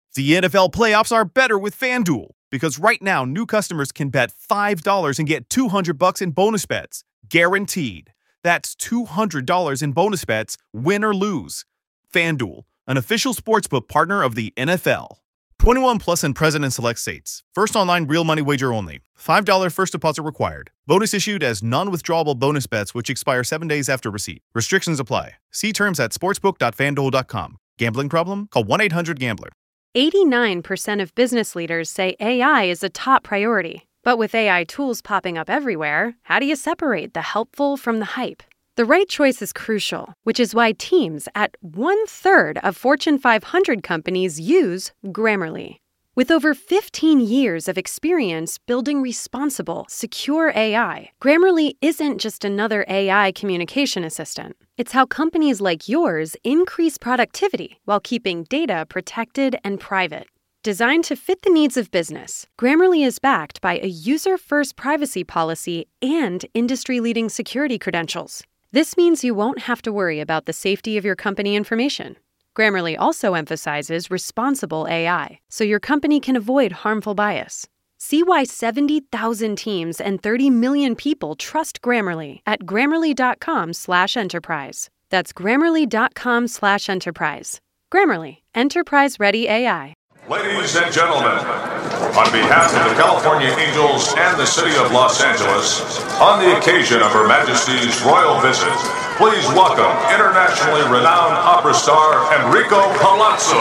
The NFL playoffs are better with FanDuel because right now new customers can bet $5 and get $200 in bonus bets, guaranteed. That's $200 in bonus bets, win or lose. FanDuel, an official sportsbook partner of the NFL. 21 plus and present in select states. First online real money wager only. $5 first deposit required. Bonus issued as non-withdrawable bonus bets which expire 7 days after receipt. Restrictions apply. See terms at sportsbook.fanduel.com. Gambling problem? Call 1-800-GAMBLER. 89% of business leaders say AI is a top priority. But with AI tools popping up everywhere, how do you separate the helpful from the hype? The right choice is crucial, which is why teams at 1/3 of Fortune 500 companies use Grammarly. With over 15 years of experience building responsible, secure AI, Grammarly isn't just another AI communication assistant. It's how companies like yours increase productivity while keeping data protected and private. Designed to fit the needs of business, Grammarly is backed by a user-first privacy policy and industry-leading security credentials. This means you won't have to worry about the safety of your company information. Grammarly also emphasizes responsible AI, so your company can avoid harmful bias. See why 70,000 teams and 30 million people trust Grammarly at Grammarly.com/enterprise. That's Grammarly.com/enterprise. Grammarly, enterprise-ready AI. Ladies and gentlemen, on behalf of the California Angels and the City of Los Angeles, on the occasion of Her Majesty's royal visit, please welcome internationally renowned opera star Enrico Palazzo.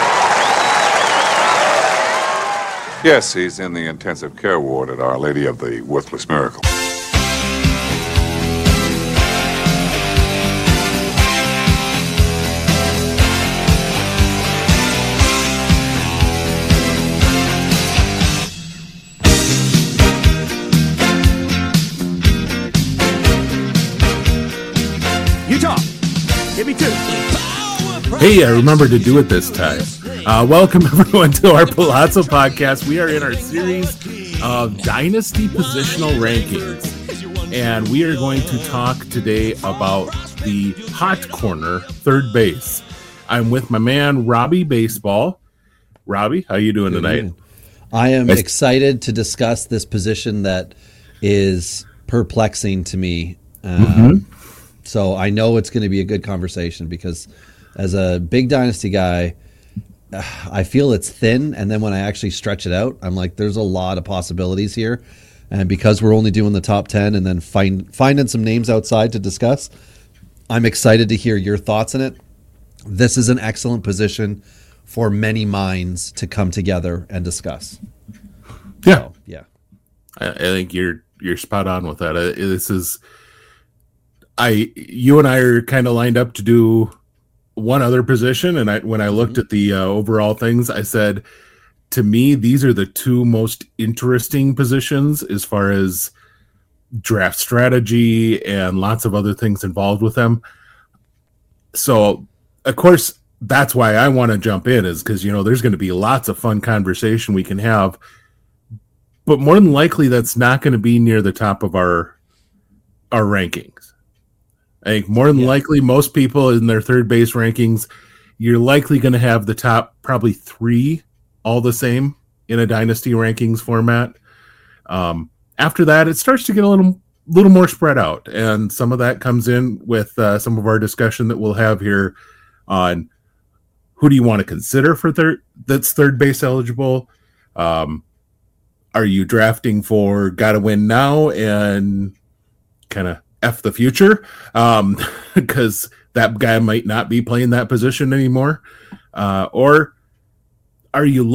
Yes, he's in the intensive care ward at Our Lady of the Worthless Miracle. Give me two. Hey, I remembered to do it this time. Welcome, everyone, to our Palazzo podcast. We are in our series of Dynasty Positional Rankings, and we are going to talk today about the hot corner, third base. I'm with my man, Robbie Baseball. Robbie, how you doing tonight? I am excited to discuss this position that is perplexing to me. So I know it's going to be a good conversation because as a big Dynasty guy, I feel it's thin. And then when I actually stretch it out, I'm like, there's a lot of possibilities here. And because we're only doing the top 10 and then finding some names outside to discuss, I'm excited to hear your thoughts on it. This is an excellent position for many minds to come together and discuss. Yeah. So, yeah. I think you're spot on with that. This is... you and I are kind of lined up to do one other position, and when I looked at the overall things, I said, to me, these are the two most interesting positions as far as draft strategy and lots of other things involved with them. So, of course, that's why I want to jump in, is because, there's going to be lots of fun conversation we can have, but more than likely, that's not going to be near the top of our rankings. I think more than likely, most people in their third base rankings, you're likely going to have the top probably three all the same in a dynasty rankings format. After that, it starts to get a little more spread out, and some of that comes in with some of our discussion that we'll have here on who do you want to consider for that's third base eligible. Are you drafting for gotta win now and kind of F the future, because that guy might not be playing that position anymore? Or are you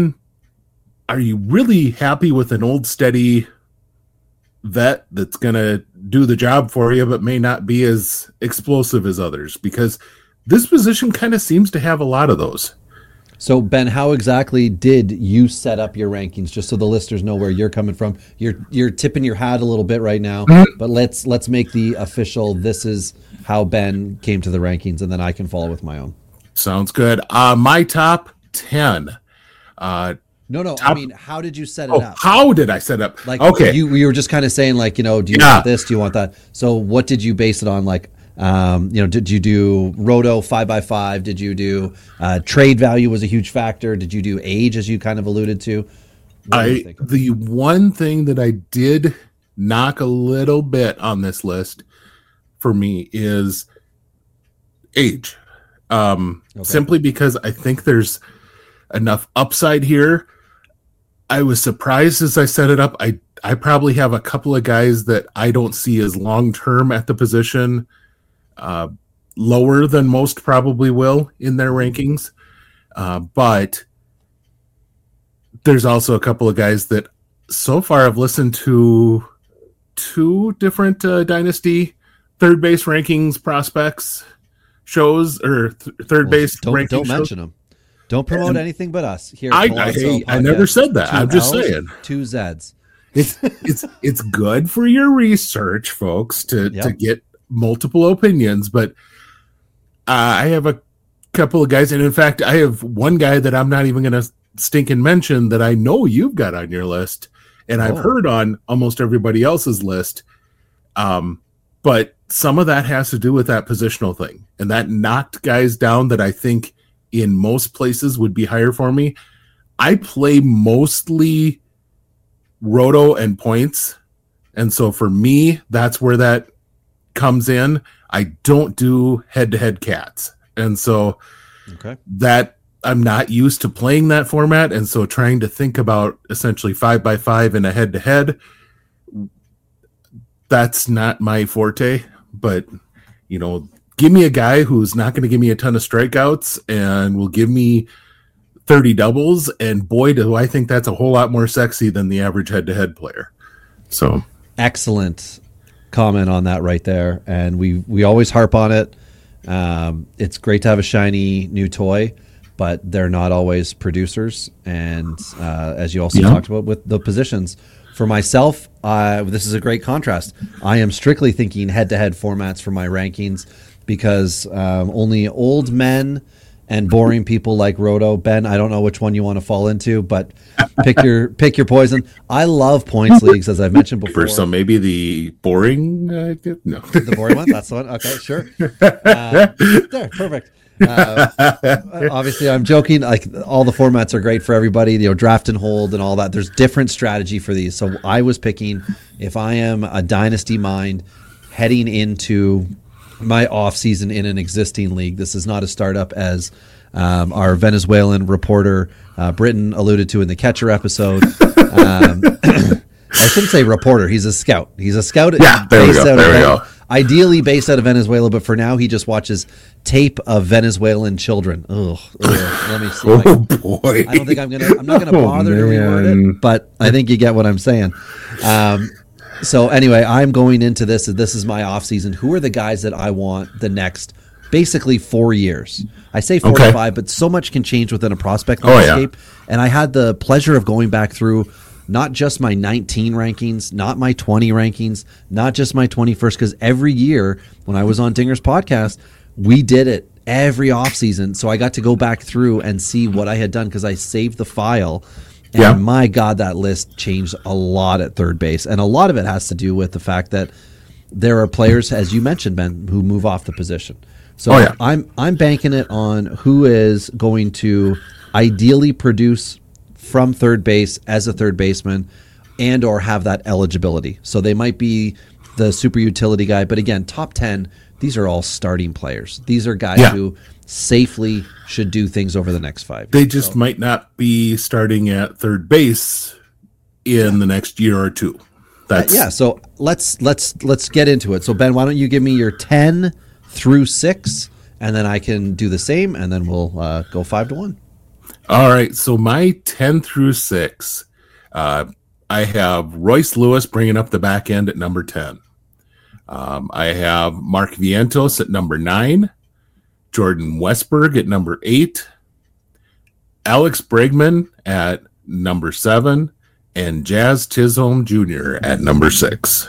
really happy with an old steady vet that's going to do the job for you, but may not be as explosive as others? Because this position kind of seems to have a lot of those. So, Ben, how exactly did you set up your rankings, just so the listeners know where you're coming from? You're tipping your hat a little bit right now, but let's make the official, this is how Ben came to the rankings, and then I can follow with my own. Sounds good. My top 10. I mean, how did you set it up? How did I set up? Like, okay. You were just kind of saying, like, do you want this? Do you want that? So what did you base it on? Like, Did you do roto 5x5? Did you do trade value was a huge factor? Did you do age, as you kind of alluded to? The one thing that I did knock a little bit on this list for me is age. Simply because I think there's enough upside here. I was surprised as I set it up. I probably have a couple of guys that I don't see as long-term at the position, lower than most probably will in their rankings. But there's also a couple of guys that so far I've listened to 2 different Dynasty third base rankings prospects shows or third base rankings. Don't mention them. Don't promote anything but us here. I never said that. I'm just saying 2 Zs. It's good for your research, folks, to get multiple opinions. But I have a couple of guys, and in fact, I have one guy that I'm not even going to stinking mention that I know you've got on your list, and I've heard on almost everybody else's list. But some of that has to do with that positional thing, and that knocked guys down that I think in most places would be higher for me. I play mostly roto and points, and so for me, that's where that comes in. I don't do head-to-head cats, and so that I'm not used to playing that format, and so trying to think about essentially 5x5 in a head-to-head, that's not my forte. But give me a guy who's not going to give me a ton of strikeouts and will give me 30 doubles, and boy, do I think that's a whole lot more sexy than the average head-to-head player. So excellent comment on that right there, and we always harp on it. It's great to have a shiny new toy, but they're not always producers. And as you also talked about with the positions, for myself, this is a great contrast. I am strictly thinking head-to-head formats for my rankings because only old men and boring people like Roto. Ben, I don't know which one you want to fall into, but pick your poison. I love points leagues, as I've mentioned before. So maybe the boring, no, the boring one. That's the one. Okay, sure. There, perfect. Obviously, I'm joking. Like all the formats are great for everybody. Draft and hold and all that. There's different strategy for these. So I was picking, if I am a dynasty mind heading into my off season in an existing league. This is not a startup, as our Venezuelan reporter Britton alluded to in the catcher episode. I shouldn't say reporter. He's a scout. He's a scout. Yeah, there we go. Ideally based out of Venezuela, but for now he just watches tape of Venezuelan children. Ugh. Let me see. Oh boy. I don't think I'm not gonna bother to reword it, but I think you get what I'm saying. So anyway, I'm going into this. This is my off season. Who are the guys that I want the next basically 4 years? I say 4 to 5, but so much can change within a prospect landscape. And I had the pleasure of going back through not just my 19 rankings, not my 20 rankings, not just my 21st, because every year when I was on Dinger's podcast, we did it every offseason. So I got to go back through and see what I had done because I saved the file. And my God, that list changed a lot at third base. And a lot of it has to do with the fact that there are players, as you mentioned, Ben, who move off the position. So I'm banking it on who is going to ideally produce from third base as a third baseman and or have that eligibility. So they might be the super utility guy. But again, top 10, these are all starting players. These are guys who safely should do things over the next 5 years. They just might not be starting at third base in the next year or two. So let's get into it. So Ben, why don't you give me your 10 through 6, and then I can do the same, and then we'll go 5 to 1. All right. So my 10 through 6, I have Royce Lewis bringing up the back end at number 10. I have Mark Vientos at number 9. Jordan Westberg at number 8, Alex Bregman at number 7, and Jazz Chisholm Jr. at number 6.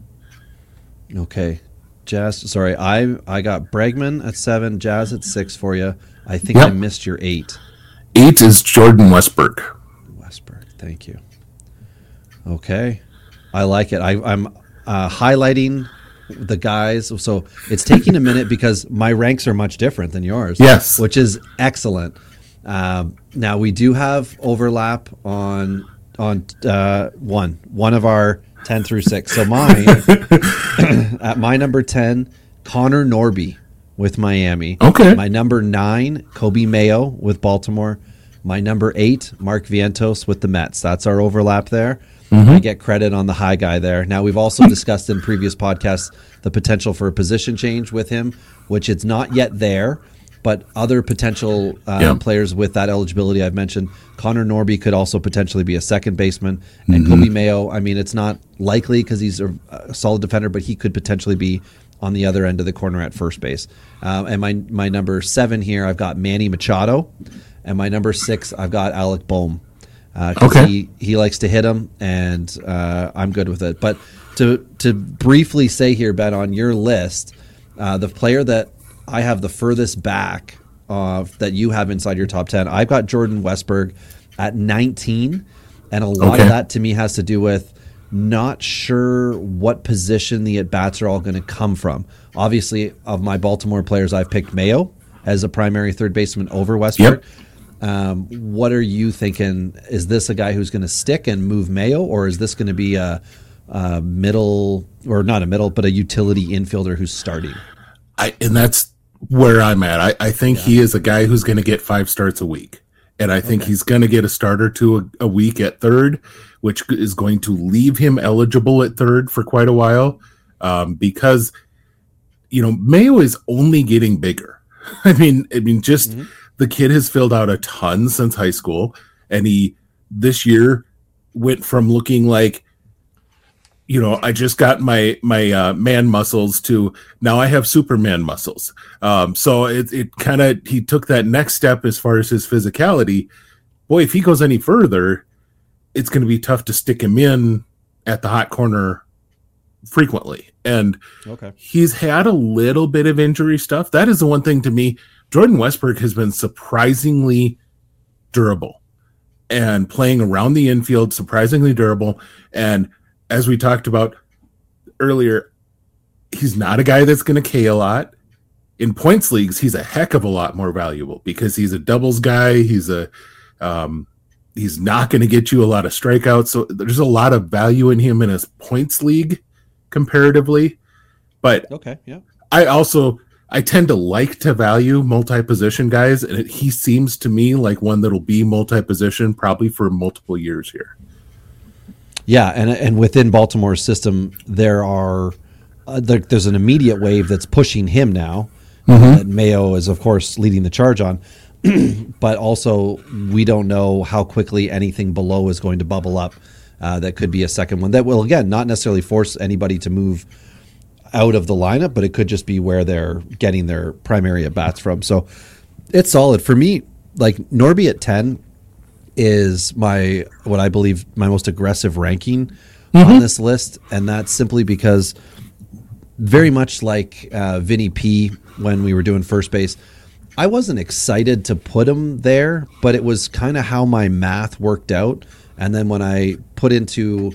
Okay. Jazz, sorry, I got Bregman at 7, Jazz at 6 for you. I think I missed your 8. 8 is Jordan Westberg. Westberg, thank you. Okay. I like it. I'm highlighting the guys. So it's taking a minute because my ranks are much different than yours. Yes. Which is excellent. Now we do have overlap on one of our 10 through 6. So mine at my number 10, Connor Norby with Miami. Okay. My number 9, Kobe Mayo with Baltimore. My number 8, Mark Vientos with the Mets. That's our overlap there. I get credit on the high guy there. Now, we've also discussed in previous podcasts the potential for a position change with him, which it's not yet there, but other potential players with that eligibility I've mentioned. Connor Norby could also potentially be a second baseman. And Kobe Mayo, I mean, it's not likely because he's a solid defender, but he could potentially be on the other end of the corner at first base. And my number 7 here, I've got Manny Machado. And my number 6, I've got Alec Boehm. He likes to hit him, and I'm good with it. But to briefly say here, Ben, on your list, the player that I have the furthest back that you have inside your top 10, I've got Jordan Westberg at 19, and a lot of that to me has to do with not sure what position the at-bats are all going to come from. Obviously, of my Baltimore players, I've picked Mayo as a primary third baseman over Westberg. What are you thinking? Is this a guy who's going to stick and move Mayo, or is this going to be a middle, or not a middle, but a utility infielder who's starting? And that's where I'm at. I think he is a guy who's going to get 5 starts a week. And I think he's going to get a starter to a week at third, which is going to leave him eligible at third for quite a while, because, Mayo is only getting bigger. I mean, the kid has filled out a ton since high school, and he this year went from looking like, I just got my man muscles to now I have Superman muscles. So it kind of, he took that next step as far as his physicality. Boy, if he goes any further, it's going to be tough to stick him in at the hot corner frequently. And he's had a little bit of injury stuff. That is the one thing to me. Jordan Westberg has been surprisingly durable and playing around the infield, surprisingly durable. And as we talked about earlier, he's not a guy that's going to K a lot. In points leagues, he's a heck of a lot more valuable because he's a doubles guy. He's not going to get you a lot of strikeouts. So there's a lot of value in him in his points league comparatively. But I tend to like to value multi-position guys, and he seems to me like one that'll be multi-position probably for multiple years here. Yeah, and within Baltimore's system, there's an immediate wave that's pushing him now. That Mayo is, of course, leading the charge on. But also, we don't know how quickly anything below is going to bubble up. That could be a second one that will, again, not necessarily force anybody to move out of the lineup, but it could just be where they're getting their primary at-bats from. So it's solid. For me, like Norby at 10 is what I believe my most aggressive ranking on this list, and that's simply because very much like Vinny P when we were doing first base, I wasn't excited to put him there, but it was kind of how my math worked out. And then when I put into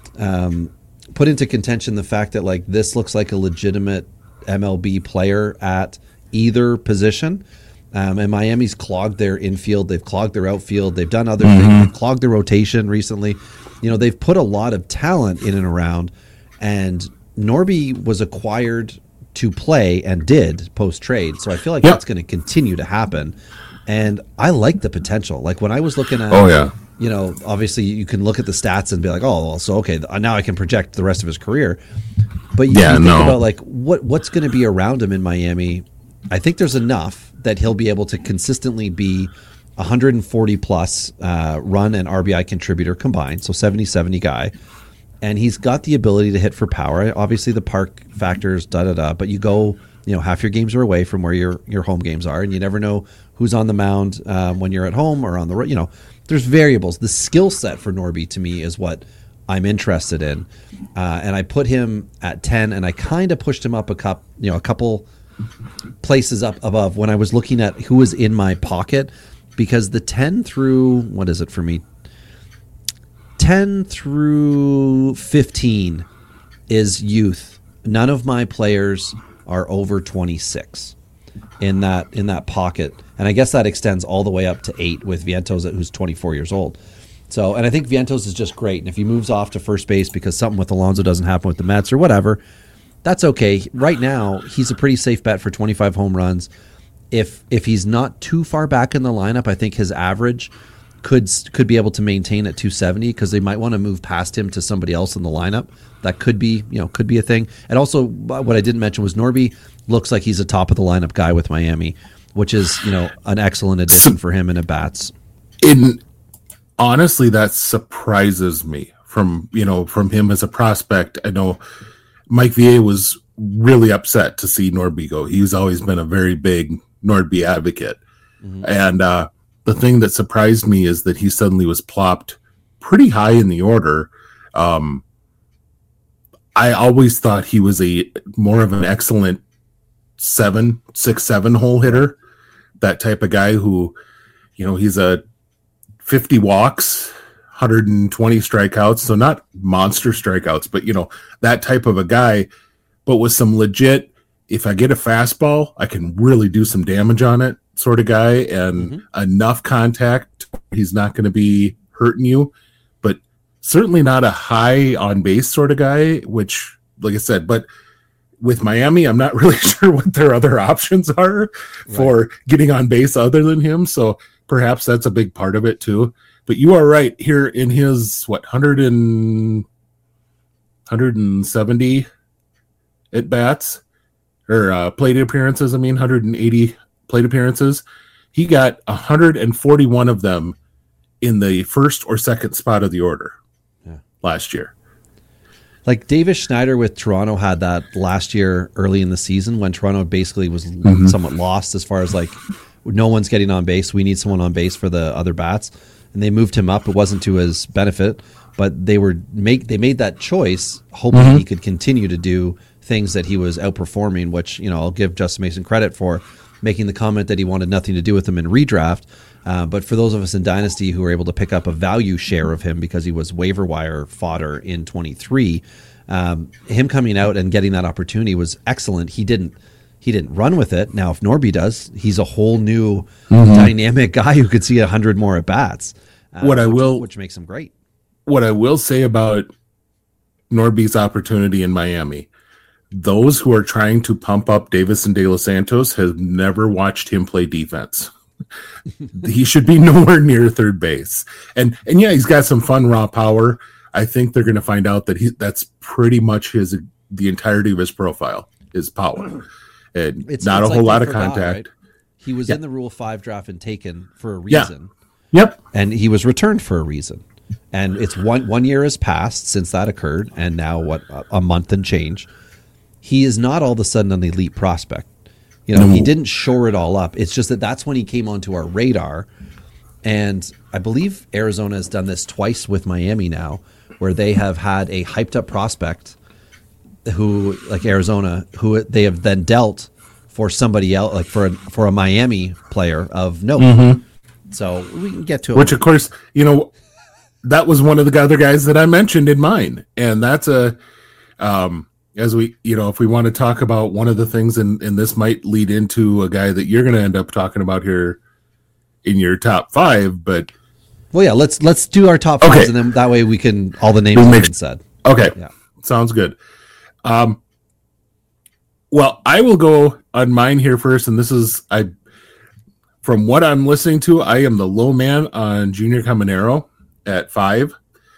contention the fact that like this looks like a legitimate MLB player at either position, and Miami's clogged their infield, they've clogged their outfield, they've done other things, they've clogged their rotation recently. They've put a lot of talent in and around, and Norby was acquired to play and did post-trade. So I feel like that's going to continue to happen. And I like the potential. Like when I was looking at, obviously you can look at the stats and be like, oh, well, so okay, now I can project the rest of his career. But you think about like what's going to be around him in Miami. I think there's enough that he'll be able to consistently be 140 plus run and RBI contributor combined, so 70-70 guy. And he's got the ability to hit for power. Obviously, the park factors, but you go, half your games are away from where your home games are, and you never know who's on the mound when you're at home or on the road. There's variables. The skill set for Norby to me is what I'm interested in, and I put him at 10, and I kind of pushed him up a couple places up above when I was looking at who was in my pocket, because the 10 through, what is it for me? 10 through 15 is youth. none of my players are over 26 in that pocket, and I guess that extends all the way up to 8 with Vientos, who's 24 years old. So, and I think Vientos is just great. And if he moves off to first base because something with Alonso doesn't happen with the Mets or whatever, that's okay. Right now, he's a pretty safe bet for 25 home runs. If he's not too far back in the lineup, I think his average could be able to maintain at 270 because they might want to move past him to somebody else in the lineup. That could be a thing. And also, what I didn't mention was Norby looks like he's a top of the lineup guy with Miami, which is an excellent addition for him in at bats. Honestly, that surprises me from him as a prospect. I know Mike VA was really upset to see Norby go. He's always been a very big Norby advocate. Mm-hmm. And the thing that surprised me is that he suddenly was plopped pretty high in the order. I always thought he was more of an excellent 6-7 hole hitter. That type of guy who, he's a 50 walks, 120 strikeouts, so not monster strikeouts, but that type of a guy, but with some legit, if I get a fastball, I can really do some damage on it sort of guy, and enough contact, he's not going to be hurting you, but certainly not a high on base sort of guy, which, like I said, but with Miami, I'm not really sure what their other options are for getting on base other than him, so perhaps that's a big part of it too. But you are right. Here in his 170 at bats or plate appearances, 180 plate appearances, he got 141 of them in the first or second spot of the order last year. Like Davis Schneider with Toronto had that last year early in the season when Toronto basically was somewhat lost as far as no one's getting on base. We need someone on base for the other bats. And they moved him up. It wasn't to his benefit, but they made that choice hoping he could continue to do things that he was outperforming, which, I'll give Justin Mason credit for making the comment that he wanted nothing to do with him in redraft. But for those of us in Dynasty who were able to pick up a value share of him because he was waiver wire fodder in 23, him coming out and getting that opportunity was excellent. He didn't run with it. Now, if Norby does, he's a whole new dynamic guy who could see 100 more at bats. Which makes him great. What I will say about Norby's opportunity in Miami, those who are trying to pump up Davis and De Los Santos have never watched him play defense. He should be nowhere near third base. And yeah, he's got some fun raw power. I think they're going to find out that that's pretty much the entirety of his profile, his power. And it's not a whole lot of contact. Right? He was in the Rule 5 draft and taken for a reason. Yep. And he was returned for a reason. And it's one year has passed since that occurred, and now a month and change. He is not all of a sudden an elite prospect. He didn't shore it all up. It's just that's when he came onto our radar. And I believe Arizona has done this twice with Miami now, where they have had a hyped up prospect who, like Arizona, who they have then dealt for somebody else, like for a Miami player of note. So we can get to it. Which, of course, that was one of the other guys that I mentioned in mine. And that's as we, if we want to talk about one of the things, and this might lead into a guy that you're going to end up talking about here in your top 5, but. Well, yeah, let's do our top 5s, and then that way we can, all the names have been said. Okay. Yeah. Sounds good. Well, I will go on mine here first, and this is, from what I'm listening to, I am the low man on Junior Caminero at 5.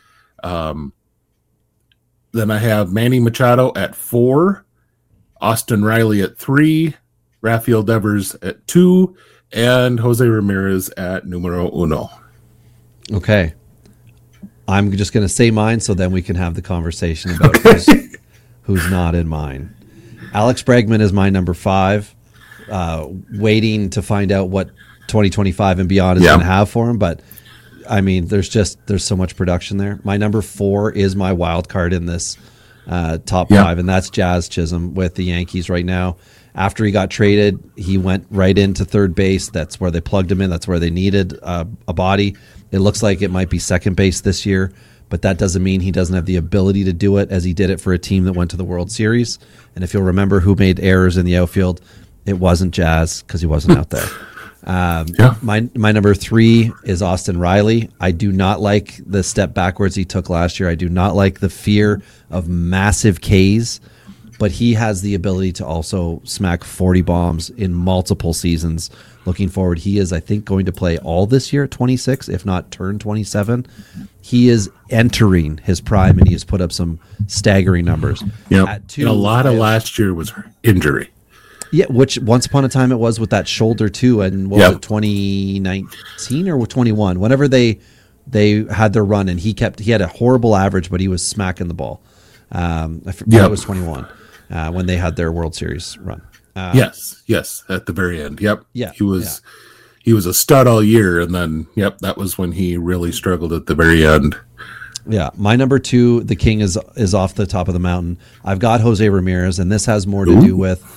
Then I have Manny Machado at 4, Austin Riley at 3, Rafael Devers at 2, and Jose Ramirez at numero 1. Okay. I'm just going to say mine so then we can have the conversation about who's not in mine. Alex Bregman is my number 5. Waiting to find out what 2025 and beyond is going to have for him, but there's so much production there. My number 4 is my wild card in this top 5, and that's Jazz Chisholm with the Yankees right now. After he got traded, he went right into third base. That's where they plugged him in. That's where they needed a body. It looks like it might be second base this year, but that doesn't mean he doesn't have the ability to do it, as he did it for a team that went to the World Series. And if you'll remember who made errors in the outfield, it wasn't Jazz, because he wasn't out there. My number 3 is Austin Riley. I do not like the step backwards he took last year. I do not like the fear of massive Ks, but he has the ability to also smack 40 bombs in multiple seasons. Looking forward, he is, I think, going to play all this year at 26, if not turn 27. He is entering his prime, and he has put up some staggering numbers. Yeah, a lot of last year was injury. Yeah, which once upon a time it was with that shoulder too, and what was it, 2019 or 21? Whenever they had their run, and he had a horrible average, but he was smacking the ball. I forget it was 21 when they had their World Series run. Yes, at the very end. Yep. Yeah, he was a stud all year, and then that was when he really struggled at the very end. Yeah, my number 2, the king is off the top of the mountain. I've got Jose Ramirez, and this has more to do with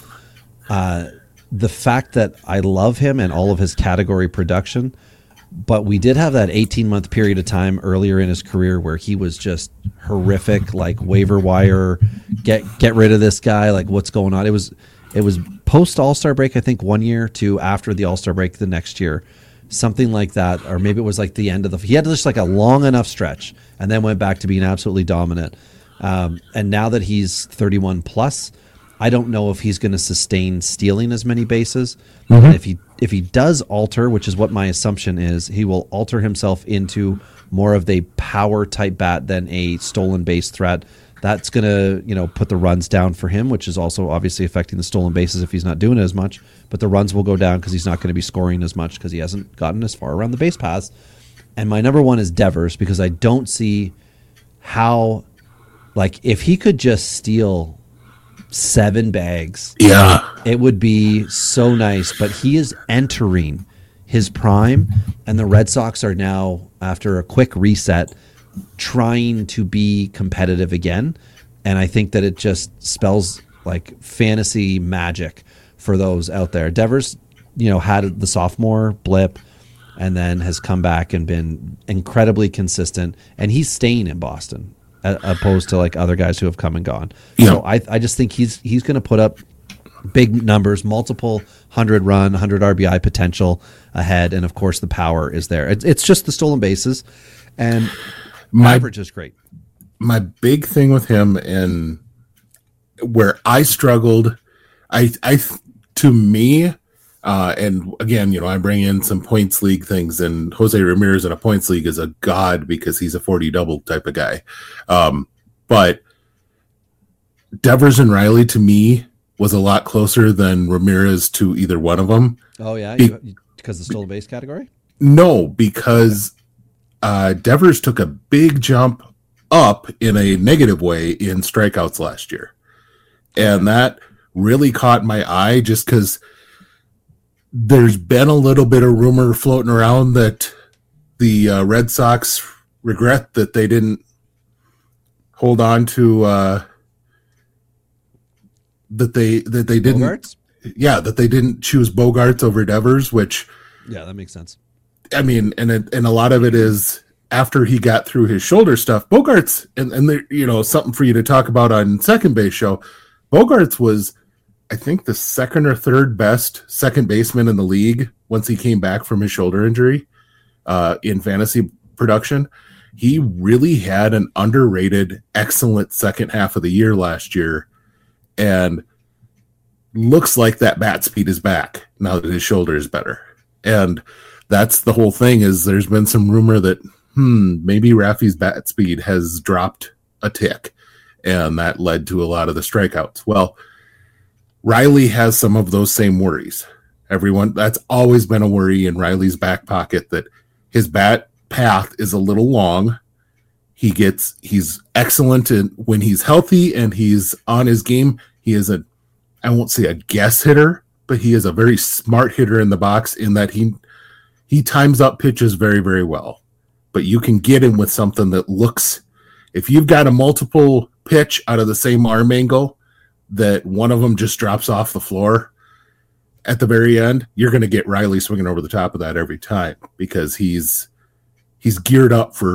the fact that I love him and all of his category production, but we did have that 18-month period of time earlier in his career where he was just horrific, like waiver wire, get rid of this guy, like what's going on. It was post All-Star break, I think 1 year to after the All-Star break the next year, something like that, or maybe it was like the end of he had just like a long enough stretch and then went back to being absolutely dominant. And now that he's 31 plus, I don't know if he's going to sustain stealing as many bases. And if he does alter, which is what my assumption is, he will alter himself into more of a power type bat than a stolen base threat. That's going to, put the runs down for him, which is also obviously affecting the stolen bases if he's not doing it as much. But the runs will go down because he's not going to be scoring as much because he hasn't gotten as far around the base paths. And my number 1 is Devers, because I don't see how, if he could just steal 7 bags, it would be so nice. But he is entering his prime, and the Red Sox are now, after a quick reset, trying to be competitive again. And I think that it just spells like fantasy magic for those out there. Devers, had the sophomore blip and then has come back and been incredibly consistent, and he's staying in Boston opposed to like other guys who have come and gone. So I just think he's going to put up big numbers, multiple 100 RBI potential ahead, and of course the power is there. It's just the stolen bases, and average is great. My big thing with him, and where I struggled, to me, and again, I bring in some points league things, and Jose Ramirez in a points league is a god because he's a 40 double type of guy. But Devers and Riley to me was a lot closer than Ramirez to either one of them. Oh yeah, because the stolen base category? No, because Devers took a big jump up in a negative way in strikeouts last year. And that really caught my eye just because there's been a little bit of rumor floating around that the Red Sox regret that they didn't hold on to that they didn't Bogarts? That they didn't choose Bogarts over Devers, which that makes sense. I mean, and a lot of it is after he got through his shoulder stuff. Bogarts, and there, something for you to talk about on Second Base Show. Bogarts was, I think, the second or third best second baseman in the league once he came back from his shoulder injury in fantasy production. He really had an underrated, excellent second half of the year last year, and looks like that bat speed is back now that his shoulder is better. And that's the whole thing, is there's been some rumor that maybe Rafi's bat speed has dropped a tick, and that led to a lot of the strikeouts. Well, Riley has some of those same worries. That's always been a worry in Riley's back pocket, that his bat path is a little long. He's excellent when he's healthy and he's on his game. He is I won't say a guess hitter, but he is a very smart hitter in the box, in that he times up pitches very, very well. But you can get him with something that looks, if you've got a multiple pitch out of the same arm angle, that one of them just drops off the floor at the very end, you're going to get Riley swinging over the top of that every time, because he's geared up for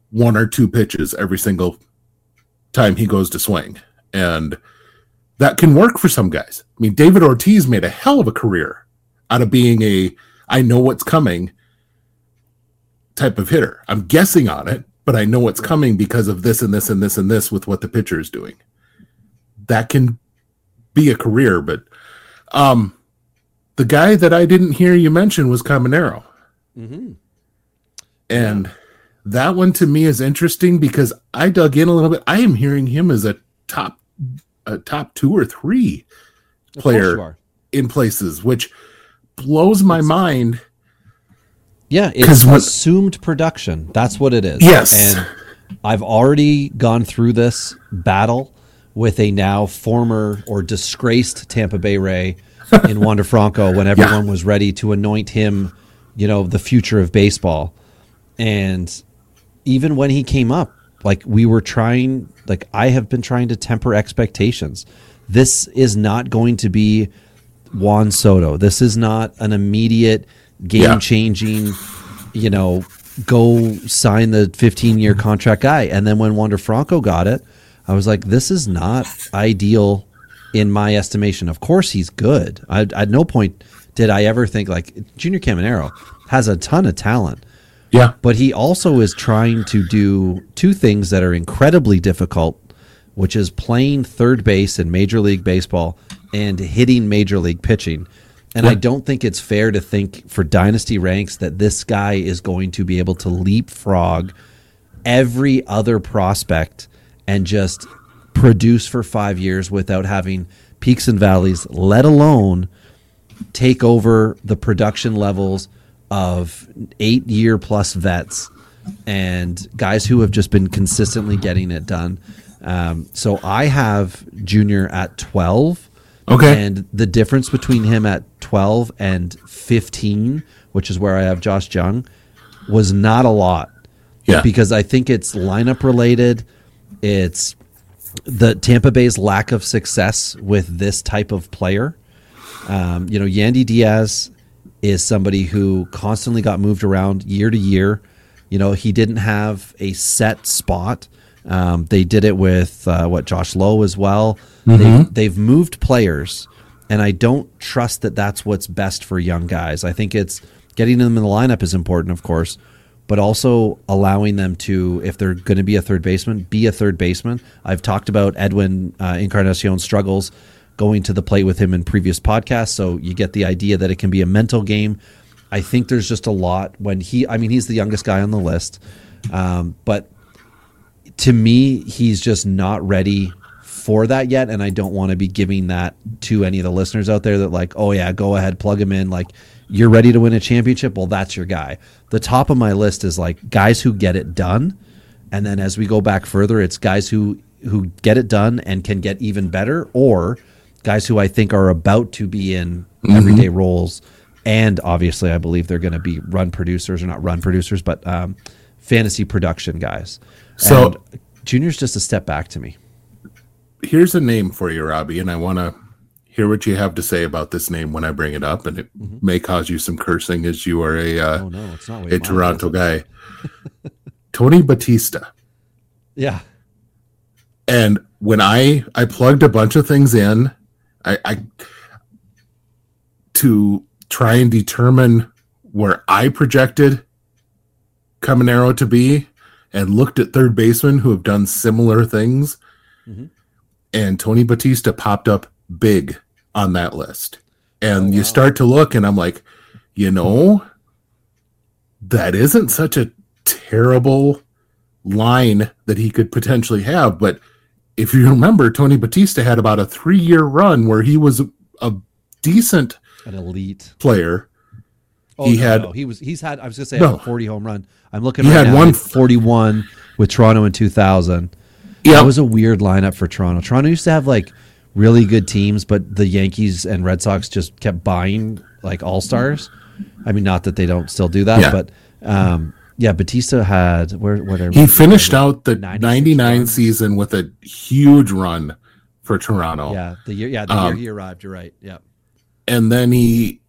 one or two pitches every single time he goes to swing. And that can work for some guys. I mean, David Ortiz made a hell of a career out of being a I know what's coming type of hitter. I'm guessing on it, but I know what's coming because of this and this and this and this with what the pitcher is doing. That can be a career, but the guy that I didn't hear you mention was Caminero. Mm-hmm. And that one to me is interesting because I dug in a little bit. I am hearing him as a top 2 or 3 player in places, which blows my mind. Yeah, it's assumed production. That's what it is. Yes. And I've already gone through this battle with a now former or disgraced Tampa Bay Ray in Wander Franco when everyone was ready to anoint him, the future of baseball. And even when he came up, I have been trying to temper expectations. This is not going to be Juan Soto. This is not an immediate game-changing, go sign the 15-year contract guy. And then when Wander Franco got it, I was like, this is not ideal in my estimation. Of course he's good. At no point did I ever think Junior Caminero has a ton of talent. Yeah. But he also is trying to do two things that are incredibly difficult, which is playing third base in Major League Baseball and hitting Major League pitching. And I don't think it's fair to think for dynasty ranks that this guy is going to be able to leapfrog every other prospect and just produce for 5 years without having peaks and valleys, let alone take over the production levels of 8-year-plus vets and guys who have just been consistently getting it done. So I have Junior at 12. Okay. And the difference between him at 12 and 15, which is where I have Josh Jung, was not a lot. Yeah. Because I think it's lineup related. It's the Tampa Bay's lack of success with this type of player. Yandy Diaz is somebody who constantly got moved around year to year. He didn't have a set spot. They did it with Josh Lowe as well. Mm-hmm. They've moved players, and I don't trust that that's what's best for young guys. I think it's getting them in the lineup is important, of course, but also allowing them to, if they're going to be a third baseman, be a third baseman. I've talked about Edwin Encarnacion's struggles going to the plate with him in previous podcasts, so you get the idea that it can be a mental game. I think there's just a lot when he's the youngest guy on the list, but to me, he's just not ready for that yet, and I don't want to be giving that to any of the listeners out there that oh yeah, go ahead, plug him in. You're ready to win a championship? Well, that's your guy. The top of my list is guys who get it done, and then as we go back further, it's guys who get it done and can get even better, or guys who I think are about to be in everyday roles, and obviously I believe they're going to be run producers, or not run producers, but fantasy production guys. So and Junior's just a step back to me. Here's a name for you, Robbie, and I want to hear what you have to say about this name when I bring it up, and it may cause you some cursing as you are a Toronto guy. Tony Batista. Yeah. And when I plugged a bunch of things in, I to try and determine where I projected Caminero to be, and looked at third basemen who have done similar things, and Tony Batista popped up big on that list. And you start to look, and I'm like, that isn't such a terrible line that he could potentially have. But if you remember, Tony Batista had about a 3-year run where he was a decent, an elite player. He's had I was going to say a 40 home run. I'm looking right now. He had 41 with Toronto in 2000. Yeah. That was a weird lineup for Toronto. Toronto used to have really good teams, but the Yankees and Red Sox just kept buying all-stars. I mean, not that they don't still do that, but Batista had he finished out the 99 season with a huge run for Toronto. Yeah, the year he arrived, you're right. Yeah. And then he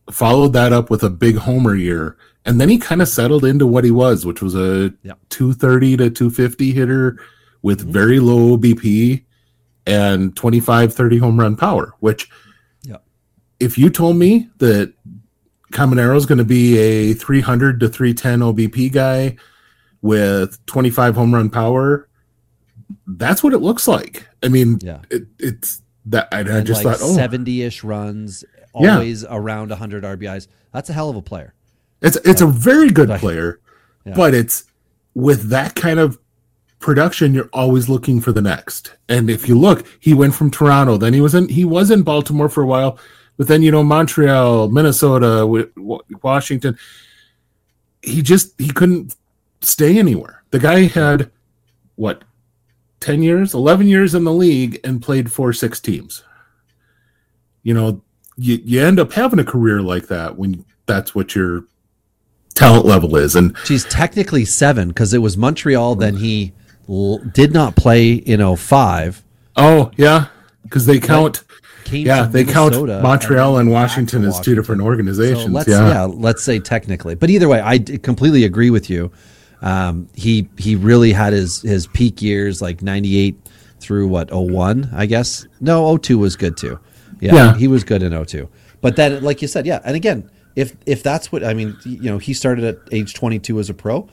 followed that up with a big homer year, and then he kind of settled into what he was, which was a 230 to 250 hitter with very low BP and 25-30 home run power, which if you told me that Caminero is going to be a 300 to 310 OBP guy with 25 home run power, that's what it looks like. I mean, it's that I just like thought, 70-ish runs, always around 100 RBIs. That's a hell of a player. It's a very good player, but it's with that kind of production, you're always looking for the next. And if you look, he went from Toronto, then he was in Baltimore for a while, but then Montreal, Minnesota, Washington. He couldn't stay anywhere. The guy had 10 years, 11 years in the league and played for 6 teams. You end up having a career like that when that's what your talent level is. And she's technically 7 because it was Montreal. Then he did not play in 05. Oh yeah, because they count. They count Montreal and Washington as 2 different organizations. So let's say technically, but either way, I completely agree with you. He really had his peak years like 98 through 01, I guess. No, 02 was good too. Yeah, he was good in 02. But then, like you said, and again, if that's what I mean, he started at age 22 as a pro.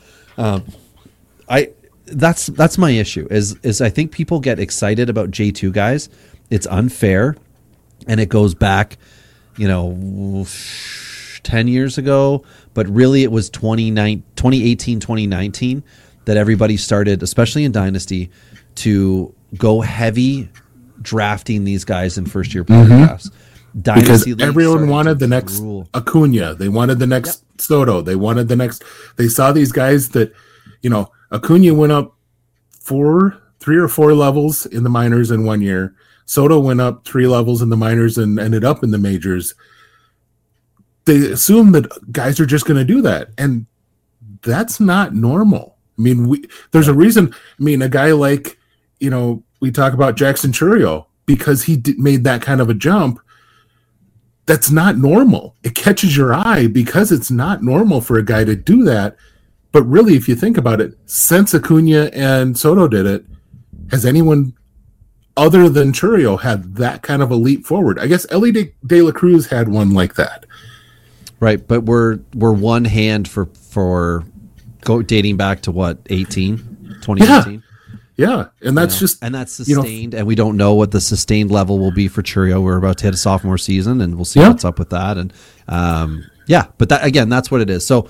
That's my issue. Is I think people get excited about J2 guys. It's unfair, and it goes back, 10 years ago. But really, it was 2018, 2019 that everybody started, especially in Dynasty, to go heavy drafting these guys in first-year player drafts. Because everyone wanted the next Acuna. They wanted the next Soto. They wanted the next. They saw these guys that, Acuna went up 3 or 4 levels in the minors in 1 year. Soto went up 3 levels in the minors and ended up in the majors. They assume that guys are just going to do that, and that's not normal. I mean, there's a reason. I mean, a guy like, we talk about Jackson Chourio because he made that kind of a jump. That's not normal. It catches your eye because it's not normal for a guy to do that. But really, if you think about it, since Acuna and Soto did it, has anyone other than Chourio had that kind of a leap forward? I guess Ellie De La Cruz had one like that. Right, but we're one hand for dating back to 2018? Yeah, and that's and that's sustained, and we don't know what the sustained level will be for Chourio. We're about to hit a sophomore season, and we'll see what's up with that. And but that again, that's what it is. So.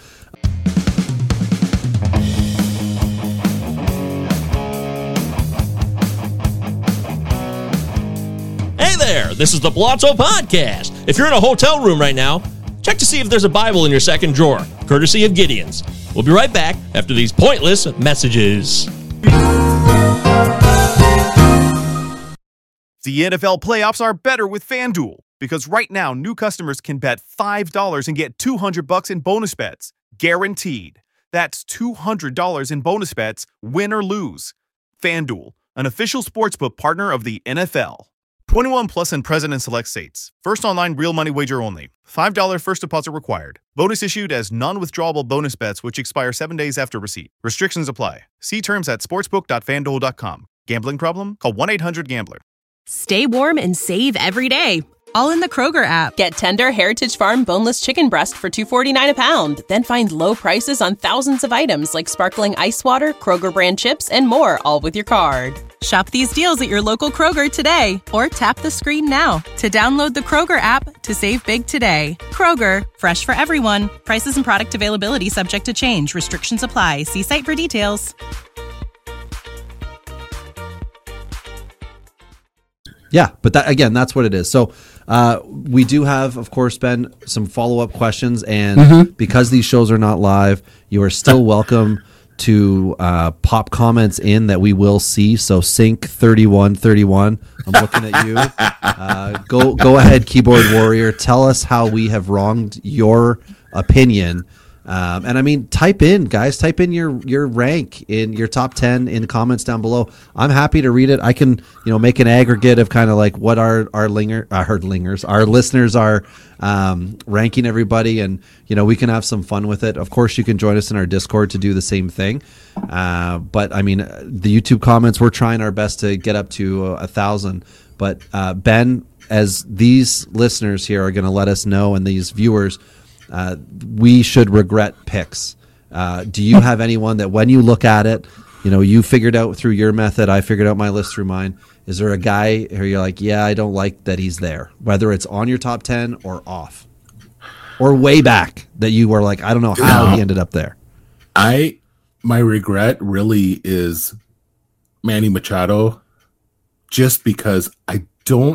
Hey there, this is the Blotto Podcast. If you're in a hotel room right now, check to see if there's a Bible in your second drawer, courtesy of Gideon's. We'll be right back after these pointless messages. The NFL playoffs are better with FanDuel because right now new customers can bet $5 and get $200 in bonus bets, guaranteed. That's $200 in bonus bets, win or lose. FanDuel, an official sportsbook partner of the NFL. 21 plus and present in select states. First online real money wager only. $5 first deposit required. Bonus issued as non-withdrawable bonus bets which expire 7 days after receipt. Restrictions apply. See terms at sportsbook.fanduel.com. Gambling problem? Call 1-800-GAMBLER. Stay warm and save every day. All in the Kroger app. Get tender Heritage Farm boneless chicken breast for $2.49 a pound. Then find low prices on thousands of items like sparkling ice water, Kroger brand chips, and more, all with your card. Shop these deals at your local Kroger today, or tap the screen now to download the Kroger app to save big today. Kroger, fresh for everyone. Prices and product availability subject to change. Restrictions apply. See site for details. Yeah, but that's what it is. So we do have, of course, Ben, some follow-up questions, and because these shows are not live, you are still welcome to pop comments in that we will see. So Sync3131, I'm looking at you. Go ahead, keyboard warrior. Tell us how we have wronged your opinion And I mean, type in your rank in your top 10 in the comments down below. I'm happy to read it. I can, make an aggregate of kind of like what our listeners are ranking everybody, and we can have some fun with it. Of course, you can join us in our Discord to do the same thing. But I mean, the YouTube comments, we're trying our best to get up to 1,000. But Ben, as these listeners here are going to let us know, and these viewers, we should regret picks. Do you have anyone that when you look at it, you figured out through your method, I figured out my list through mine. Is there a guy who you're like, yeah, I don't like that he's there, whether it's on your top 10 or off or way back that you were like, I don't know how he ended up there? My regret really is Manny Machado, just because I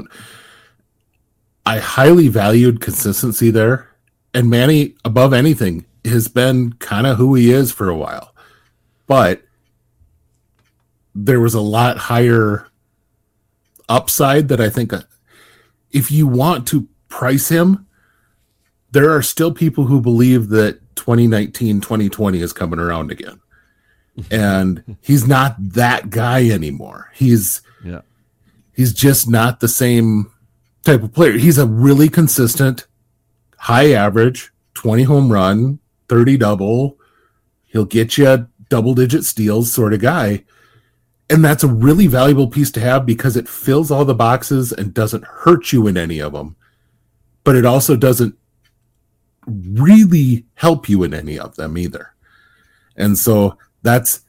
highly valued consistency there. And Manny, above anything, has been kind of who he is for a while. But there was a lot higher upside that I think if you want to price him, there are still people who believe that 2019, 2020 is coming around again. And he's not that guy anymore. He's just not the same type of player. He's a really consistent, high average, 20 home run, 30 double. He'll get you double-digit steals sort of guy. And that's a really valuable piece to have because it fills all the boxes and doesn't hurt you in any of them. But it also doesn't really help you in any of them either. And so that's,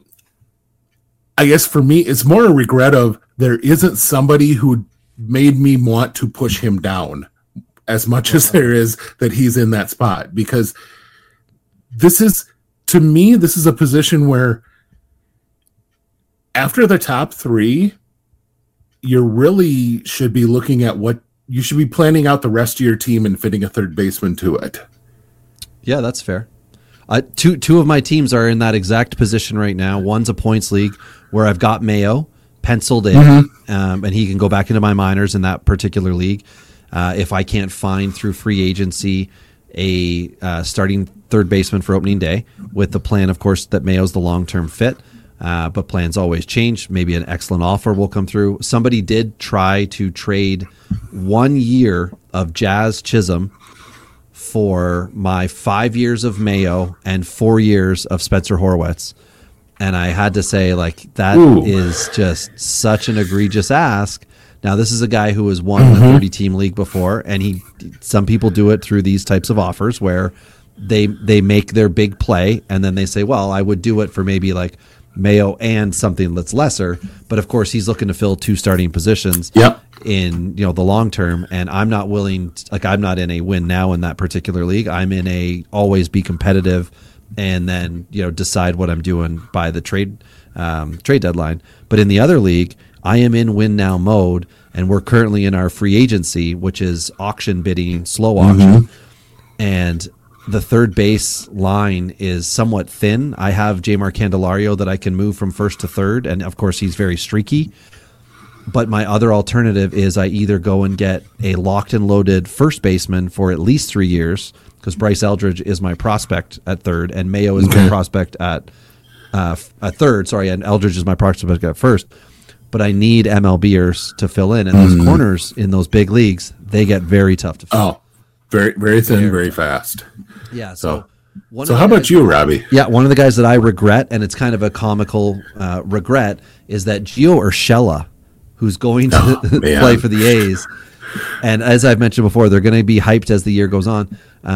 I guess for me, it's more a regret of there isn't somebody who made me want to push him down as much as there is that he's in that spot, because this is a position where after the top three, you really should be looking at what you should be planning out the rest of your team and fitting a third baseman to it. Yeah, that's fair. Two of my teams are in that exact position right now. One's a points league where I've got Mayo penciled in, and he can go back into my minors in that particular league. If I can't find through free agency a starting third baseman for opening day, with the plan, of course, that Mayo's the long-term fit, but plans always change. Maybe an excellent offer will come through. Somebody did try to trade 1 year of Jazz Chisholm for my 5 years of Mayo and 4 years of Spencer Horwitz. And I had to say, like, that is just such an egregious ask. Now, this is a guy who has won the 30-team league before, and some people do it through these types of offers where they make their big play, and then they say, well, I would do it for maybe like Mayo and something that's lesser. But, of course, he's looking to fill two starting positions in the long term, and I'm not willing I'm not in a win now in that particular league. I'm in a always be competitive and then decide what I'm doing by the trade deadline. But in the other league, I am in win now mode, and we're currently in our free agency, which is auction bidding, slow auction. And the third base line is somewhat thin. I have Jmar Candelario that I can move from first to third, and of course he's very streaky. But my other alternative is I either go and get a locked and loaded first baseman for at least 3 years, because Bryce Eldridge is my prospect at third, and Mayo is my prospect at third. Sorry, and Eldridge is my prospect at first. But I need MLBers to fill in, and those corners in those big leagues, they get very tough to fill. Oh, very, very thin, very fast. Yeah. So how about you, Robbie? Yeah, one of the guys that I regret, and it's kind of a comical regret, is that Gio Urshela, who's going to play for the A's. And as I've mentioned before, they're going to be hyped as the year goes on.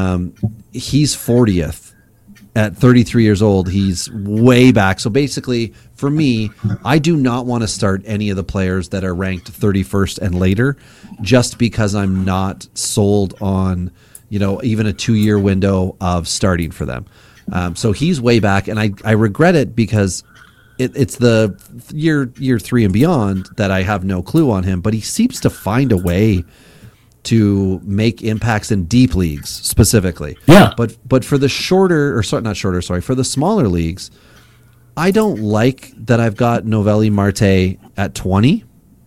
He's 40th. At 33 years old, he's way back. So basically, for me, I do not want to start any of the players that are ranked 31st and later, just because I'm not sold on, even a 2-year window of starting for them. So he's way back, and I regret it because it's the year 3 and beyond that I have no clue on him. But he seems to find a way to make impacts in deep leagues specifically. Yeah. But for the for the smaller leagues, I don't like that I've got Noelvi Marte at 20.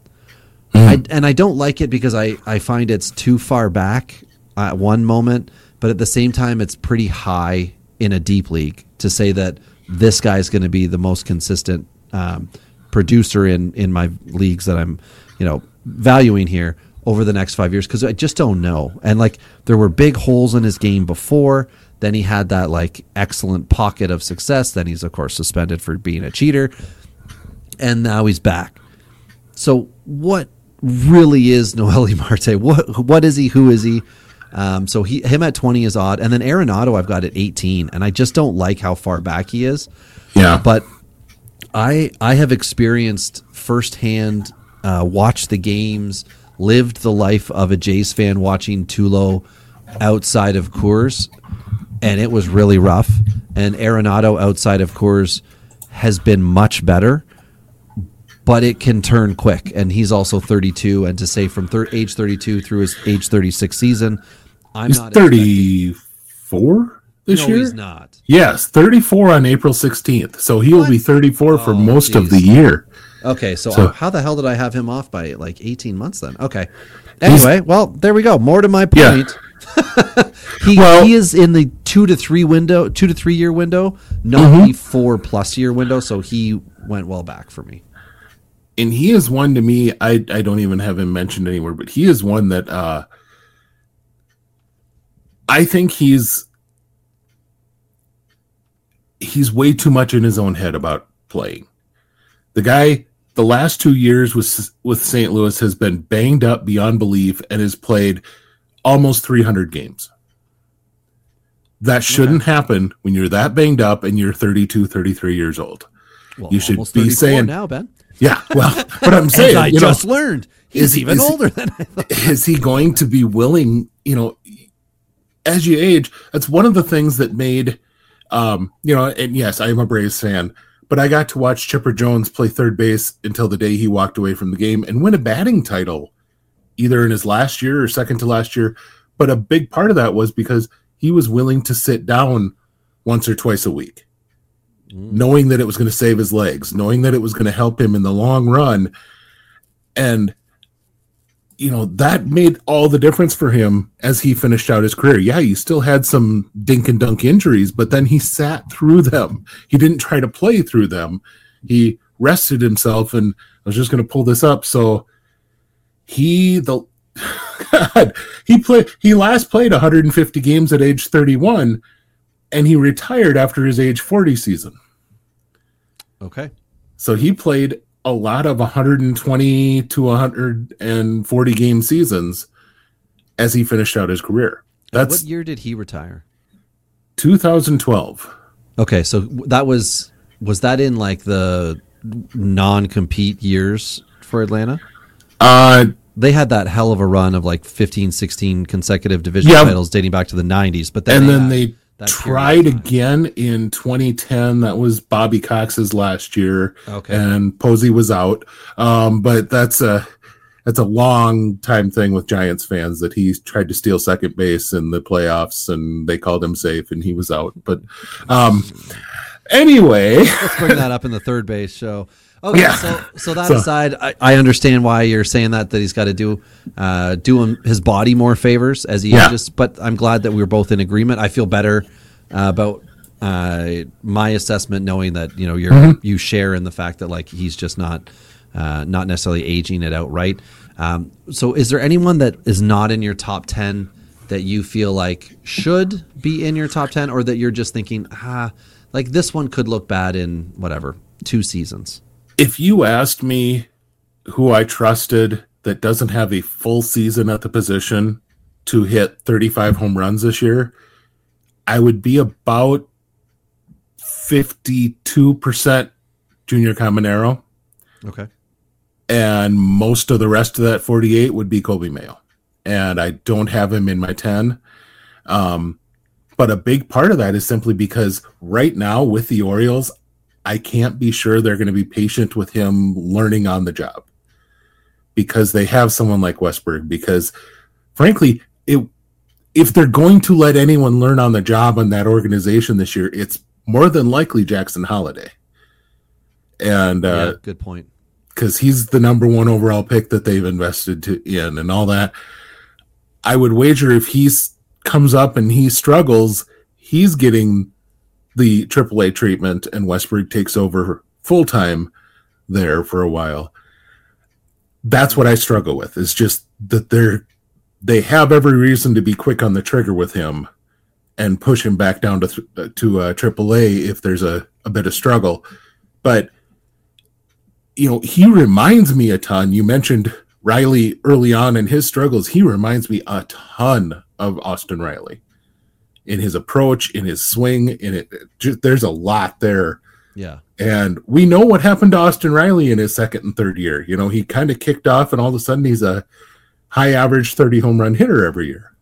I don't like it because I find it's too far back at one moment, but at the same time it's pretty high in a deep league to say that this guy's going to be the most consistent producer in my leagues that I'm, valuing here over the next 5 years, because I just don't know. And like, there were big holes in his game before. Then he had that like excellent pocket of success. Then he's of course suspended for being a cheater, and now he's back. So what really is Noelvi Marte? What is he? Who is he? So him at 20 is odd, and then Arenado I've got at 18, and I just don't like how far back he is. Yeah, but I have experienced firsthand, watched the games, lived the life of a Jays fan watching Tulo outside of Coors, and it was really rough. And Arenado outside of Coors has been much better, but it can turn quick. And he's also 32, and to say from age 32 through his age 36 season, he's not 34 this year? No, he's not. Yes, 34 on April 16th. So he will be 34 for most of the year. Okay, so how the hell did I have him off by like 18 months then? Okay. Anyway, well, there we go. More to my point. Yeah. He is in the 2 to 3 year window, not the 4+ year window, so he went well back for me. And he is one to me, I don't even have him mentioned anywhere, but he is one that I think he's way too much in his own head about playing. The guy, the last 2 years with St. Louis, has been banged up beyond belief and has played almost 300 games. That shouldn't happen when you're that banged up and you're 32, 33 years old. Well, you should be saying now, Ben. Yeah, well, but I'm saying, I just learned he's even older than I thought. Is he going to be willing, as you age? That's one of the things that made, and yes, I am a Braves fan, but I got to watch Chipper Jones play third base until the day he walked away from the game and win a batting title, either in his last year or second to last year. But a big part of that was because he was willing to sit down once or twice a week, knowing that it was going to save his legs, knowing that it was going to help him in the long run. And, that made all the difference for him as he finished out his career. Yeah, he still had some dink and dunk injuries, but then he sat through them. He didn't try to play through them. He rested himself, and I was just going to pull this up. So he last played 150 games at age 31, and he retired after his age 40 season. Okay. So he played a lot of 120 to 140 game seasons as he finished out his career. What year did he retire? 2012. Okay, so that was that in like the non-compete years for Atlanta? They had that hell of a run of like 15, 16 consecutive division titles dating back to the 90s, but then they tried again in 2010. That was Bobby Cox's last year, and Posey was out. But that's a long time thing with Giants fans, that he tried to steal second base in the playoffs, and they called him safe, and he was out. But anyway, let's bring that up in the third base show. Okay, yeah. So aside, I understand why you're saying that he's got to do his body more favors as he ages, but I'm glad that we were both in agreement. I feel better about my assessment, knowing that you share in the fact that like he's just not necessarily aging it outright. So is there anyone that is not in your top 10 that you feel like should be in your top 10, or that you're just thinking, like this one could look bad in whatever 2 seasons? If you asked me who I trusted that doesn't have a full season at the position to hit 35 home runs this year, I would be about 52% Junior Caminero. Okay. And most of the rest of that 48 would be Colby Mayo. And I don't have him in my 10. But a big part of that is simply because right now with the Orioles, I can't be sure they're going to be patient with him learning on the job, because they have someone like Westberg. Because frankly, if they're going to let anyone learn on the job in that organization this year, it's more than likely Jackson Holliday. And good point. Because he's the number 1 overall pick that they've invested in and all that. I would wager if he comes up and he struggles, he's getting the AAA treatment and Westberg takes over full-time there for a while. That's what I struggle with. It's just that they have every reason to be quick on the trigger with him and push him back down to AAA if there's a bit of struggle. But, he reminds me a ton. You mentioned Riley early on in his struggles. He reminds me a ton of Austin Riley in his approach, in his swing, there's a lot there. Yeah. And we know what happened to Austin Riley in his second and third year. He kind of kicked off, and all of a sudden he's a high average 30 home run hitter every year.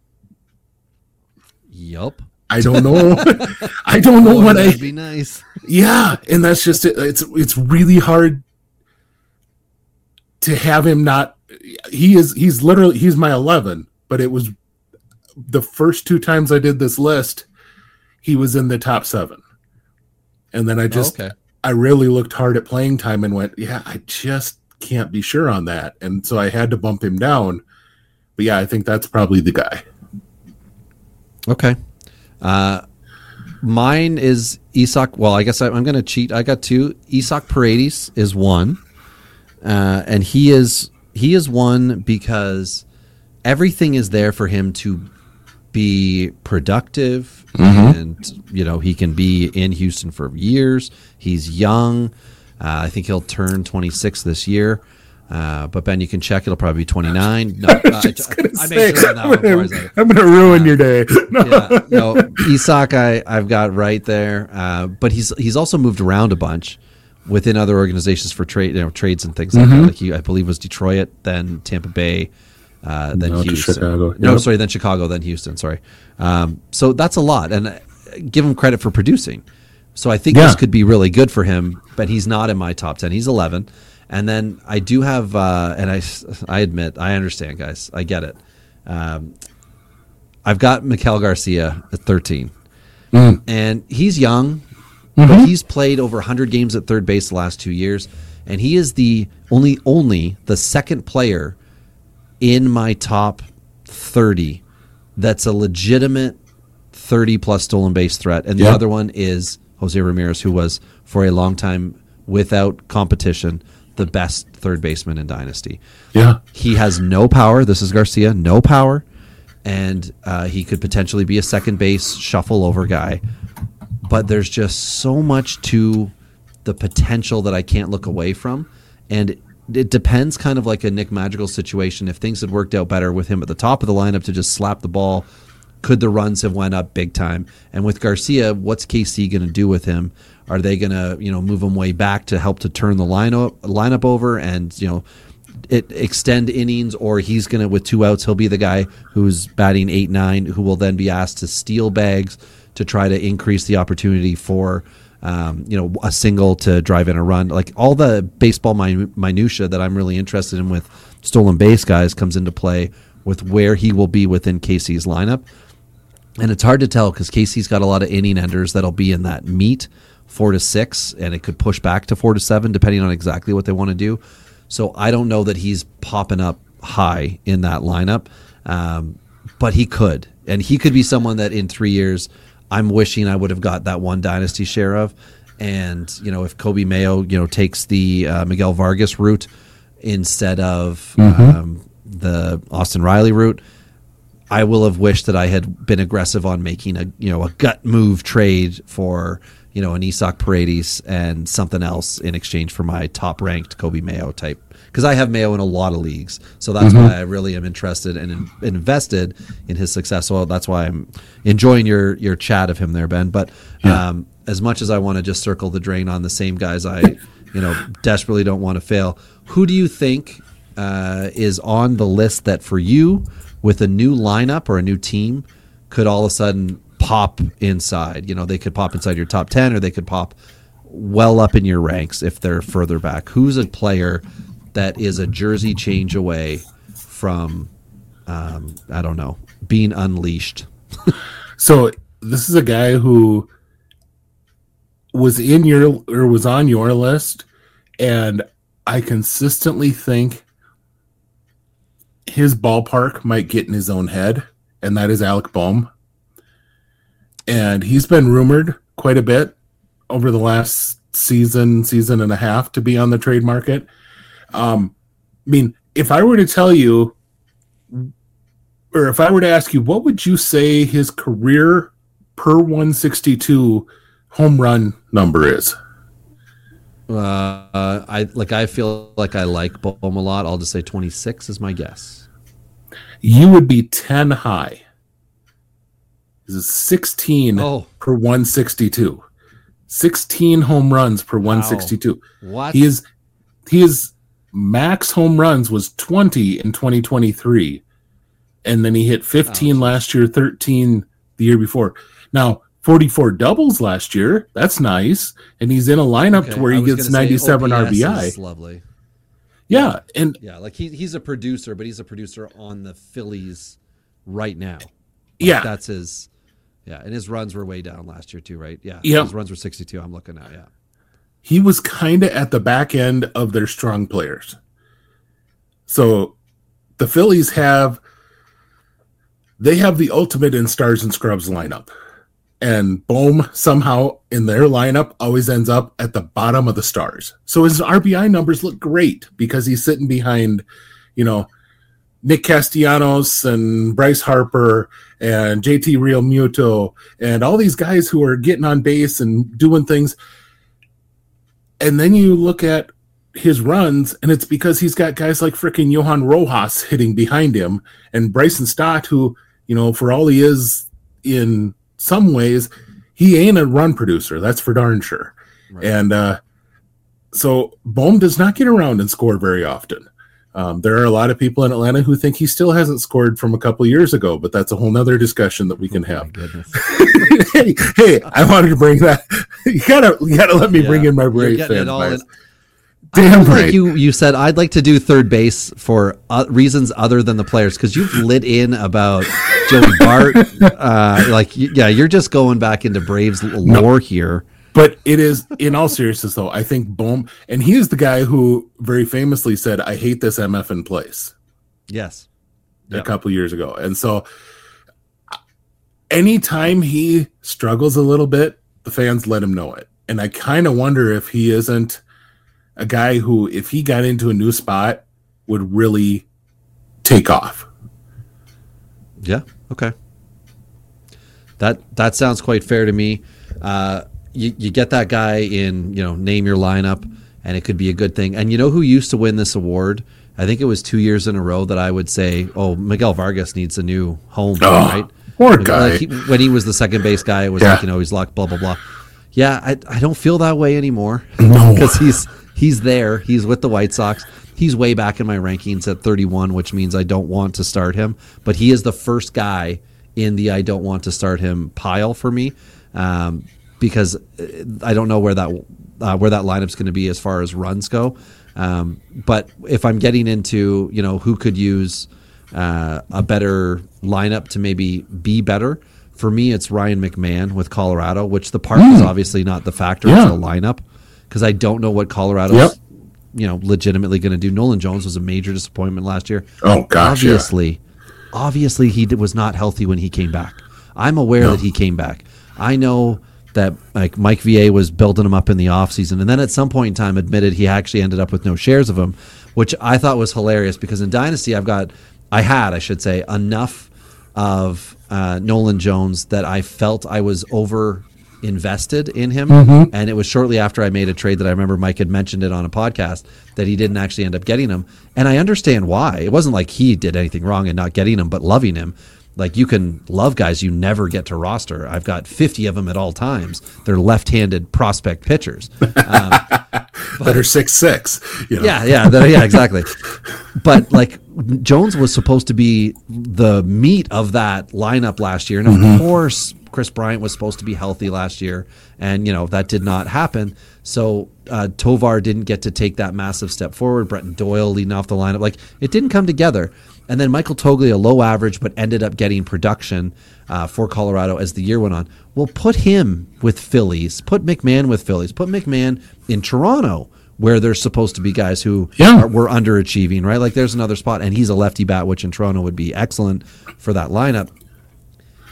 Yup. I don't know. I don't know what that'd be nice. Yeah, and that's just it. It's really hard to have him not. He's my 11, but it was the first 2 times I did this list, he was in the top 7. And then I really looked hard at playing time and went, yeah, I just can't be sure on that. And so I had to bump him down. But yeah, I think that's probably the guy. Okay. Mine is Isak. Well, I guess I'm going to cheat. I got 2. Isaac Paredes is 1. And he is 1 because everything is there for him to be productive, and he can be in Houston for years. He's young. I think he'll turn 26 this year. But Ben, you can check. It'll probably be 29. No, I'm going to ruin your day. Isak, I've got right there. But he's also moved around a bunch within other organizations for trades and things like that. Like I believe was Detroit, then Tampa Bay. Then Houston. Chicago. Then Chicago, then Houston. Sorry. So that's a lot, and give him credit for producing. So I think this could be really good for him, but he's not in my top 10. He's 11, and then I do have, and I admit, I understand, guys, I get it. I've got Miguel Garcia at 13, and he's young, but he's played over 100 games at third base the last 2 years, and he is the only the second player in my top 30 that's a legitimate 30-plus stolen base threat. And the other one is Jose Ramirez, who was, for a long time, without competition, the best third baseman in Dynasty. Yeah. He has no power. This is Garcia, no power. And he could potentially be a second base shuffle-over guy. But there's just so much to the potential that I can't look away from. And it depends, kind of like a Nick Madrigal situation. If things had worked out better with him at the top of the lineup to just slap the ball, could the runs have went up big time? And with Garcia, what's KC going to do with him? Are they going to move him way back to help to turn the lineup over and extend innings, or he's going to, with 2 outs, he'll be the guy who's batting 8-9, who will then be asked to steal bags to try to increase the opportunity for a single to drive in a run. Like all the baseball minutia that I'm really interested in with stolen base guys comes into play with where he will be within KC's lineup. And it's hard to tell because KC's got a lot of inning enders that'll be in that meat 4 to 6, and it could push back to 4 to 7 depending on exactly what they want to do. So I don't know that he's popping up high in that lineup, but he could. And he could be someone that in 3 years I'm wishing I would have got that one dynasty share of. And, if Kobe Mayo, takes the Miguel Vargas route instead of the Austin Riley route, I will have wished that I had been aggressive on making a gut move trade for, an Isaac Paredes and something else in exchange for my top ranked Kobe Mayo type. Because I have Mayo in a lot of leagues. So that's why I really am interested and invested in his success. So that's why I'm enjoying your chat of him there, Ben. But as much as I want to just circle the drain on the same guys, I desperately don't want to fail. Who do you think is on the list that for you, with a new lineup or a new team, could all of a sudden pop inside? They could pop inside your top 10, or they could pop well up in your ranks if they're further back. Who's a player that is a jersey change away from, being unleashed? So this is a guy who was on your list, and I consistently think his ballpark might get in his own head, and that is Alec Bohm. And he's been rumored quite a bit over the last season and a half to be on the trade market. I mean, if I were to tell you, or if I were to ask you, what would you say his career per 162 home run number is? I feel like I like Bohm a lot. I'll just say 26 is my guess. You would be 10 high. This is 16 per 162. 16 home runs per 162. What? His max home runs was 20 in 2023. And then he hit 15 last year, 13 the year before. Now, 44 doubles last year. That's nice. And he's in a lineup to where he gets 97 RBI. Is lovely. Yeah. And like he's a producer, but he's a producer on the Phillies right now. That's his. Yeah. And his runs were way down last year too, right? Yeah. His runs were 62. I'm looking at. Yeah. He was kind of at the back end of their strong players. So the Phillies have the ultimate in stars and scrubs lineup. And Bohm somehow in their lineup always ends up at the bottom of the stars. So his RBI numbers look great because he's sitting behind, Nick Castellanos and Bryce Harper and JT Realmuto and all these guys who are getting on base and doing things. And then you look at his runs, and it's because he's got guys like frickin' Johan Rojas hitting behind him and Bryson Stott, who, for all he is in some ways, he ain't a run producer. That's for darn sure. Right. And so Bohm does not get around and score very often. There are a lot of people in Atlanta who think he still hasn't scored from a couple years ago, but that's a whole nother discussion that we can have. hey, I wanted to bring that. You gotta let me bring in my Braves fans. Damn right. Like you said, I'd like to do third base for reasons other than the players, because you've lit in about Joey Bart. You're just going back into Braves lore here. But it is, in all seriousness, though, I think Bohm, and he is the guy who very famously said, "I hate this MF in place." Yes. A couple years ago. And so anytime he struggles a little bit, the fans let him know it. And I kind of wonder if he isn't a guy who, if he got into a new spot, would really take off. Yeah. Okay. That sounds quite fair to me. You get that guy in, name your lineup, and it could be a good thing. And who used to win this award? I think it was 2 years in a row that I would say, Miguel Vargas needs a new home, right? Poor guy. When he was the second base guy, it was he's locked, blah, blah, blah. Yeah, I don't feel that way anymore. No. Because he's there. He's with the White Sox. He's way back in my rankings at 31, which means I don't want to start him. But he is the first guy in the I don't want to start him pile for me. Because I don't know where that lineup's going to be as far as runs go. But if I'm getting into, who could use a better lineup to maybe be better, for me, it's Ryan McMahon with Colorado, which the park is obviously not the factor. It's the lineup, because I don't know what Colorado's legitimately going to do. Nolan Jones was a major disappointment last year. Oh, gosh, Obviously, he was not healthy when he came back. I'm aware that he came back. I know that Mike VA was building him up in the offseason, and then at some point in time admitted he actually ended up with no shares of him, which I thought was hilarious, because in Dynasty I had enough of Nolan Jones that I felt I was over invested in him. Mm-hmm. And it was shortly after I made a trade that I remember Mike had mentioned it on a podcast that he didn't actually end up getting him. And I understand why. It wasn't like he did anything wrong in not getting him, but loving him. Like, you can love guys you never get to roster. I've got 50 of them at all times. They're left-handed prospect pitchers. That are 6'6". Yeah, exactly. But Jones was supposed to be the meat of that lineup last year. And of course, Chris Bryant was supposed to be healthy last year. And, that did not happen. So Tovar didn't get to take that massive step forward. Bretton Doyle leading off the lineup. It didn't come together. And then Michael Toglia, low average, but ended up getting production for Colorado as the year went on. Well, put him with Phillies. Put McMahon with Phillies. Put McMahon in Toronto, where there's supposed to be guys who were underachieving, right? There's another spot, and he's a lefty bat, which in Toronto would be excellent for that lineup.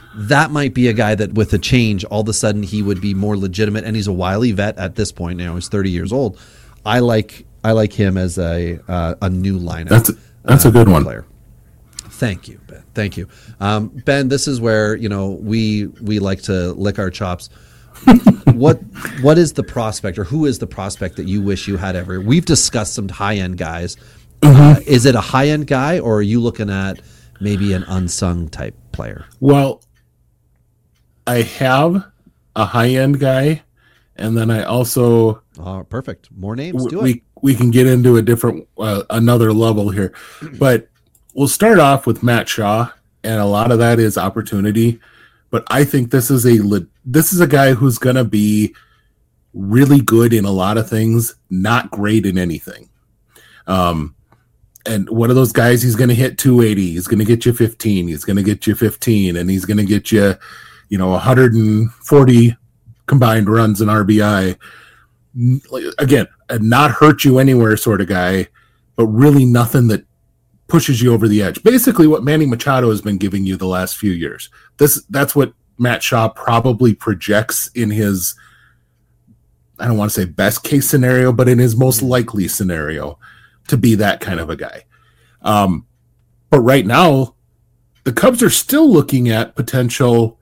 that might be a guy that with a change, all of a sudden he would be more legitimate, and he's a wily vet at this point now. He's 30 years old. I like him as a new lineup. That's a good one. Player. Thank you, Ben. Thank you. Ben, this is where, we like to lick our chops. What is the prospect, or who is the prospect that you wish you had ever? We've discussed some high-end guys. Is it a high-end guy, or are you looking at maybe an unsung type player? Well, I have a high-end guy, and then I also... perfect. More names. Do it. We can get into a different, another level here. But we'll start off with Matt Shaw, and a lot of that is opportunity. But I think this is a guy who's going to be really good in a lot of things, not great in anything. And one of those guys, he's going to hit 280. He's going to get you 15. He's going to get you 15, and he's going to get you, 140 combined runs and RBI. Again, a not hurt you anywhere sort of guy, but really nothing that pushes you over the edge. Basically what Manny Machado has been giving you the last few years. That's what Matt Shaw probably projects in his, I don't want to say best case scenario, but in his most likely scenario to be that kind of a guy. But right now, the Cubs are still looking at potential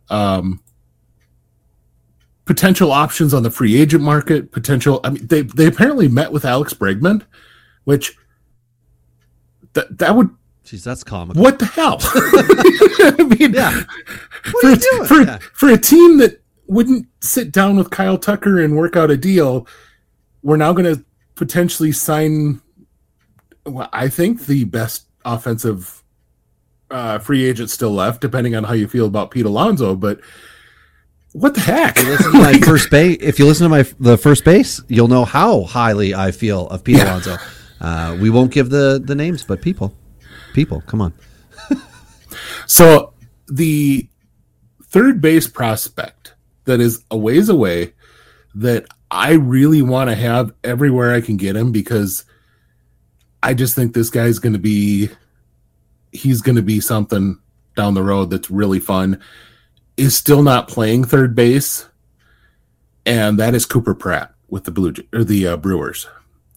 options on the free agent market. They apparently met with Alex Bregman, which that would. Jeez, that's comical. What the hell? I mean, yeah. What are you doing? For a team that wouldn't sit down with Kyle Tucker and work out a deal, we're now going to potentially sign, I think, the best offensive free agent still left, depending on how you feel about Pete Alonso. But what the heck? If you listen to the first base, you'll know how highly I feel of Pete Alonso. We won't give the names, but people, come on. So the third base prospect that is a ways away that I really want to have everywhere I can get him, because I just think this guy's going to be something down the road that's really fun, is still not playing third base, and that is Cooper Pratt with the Brewers.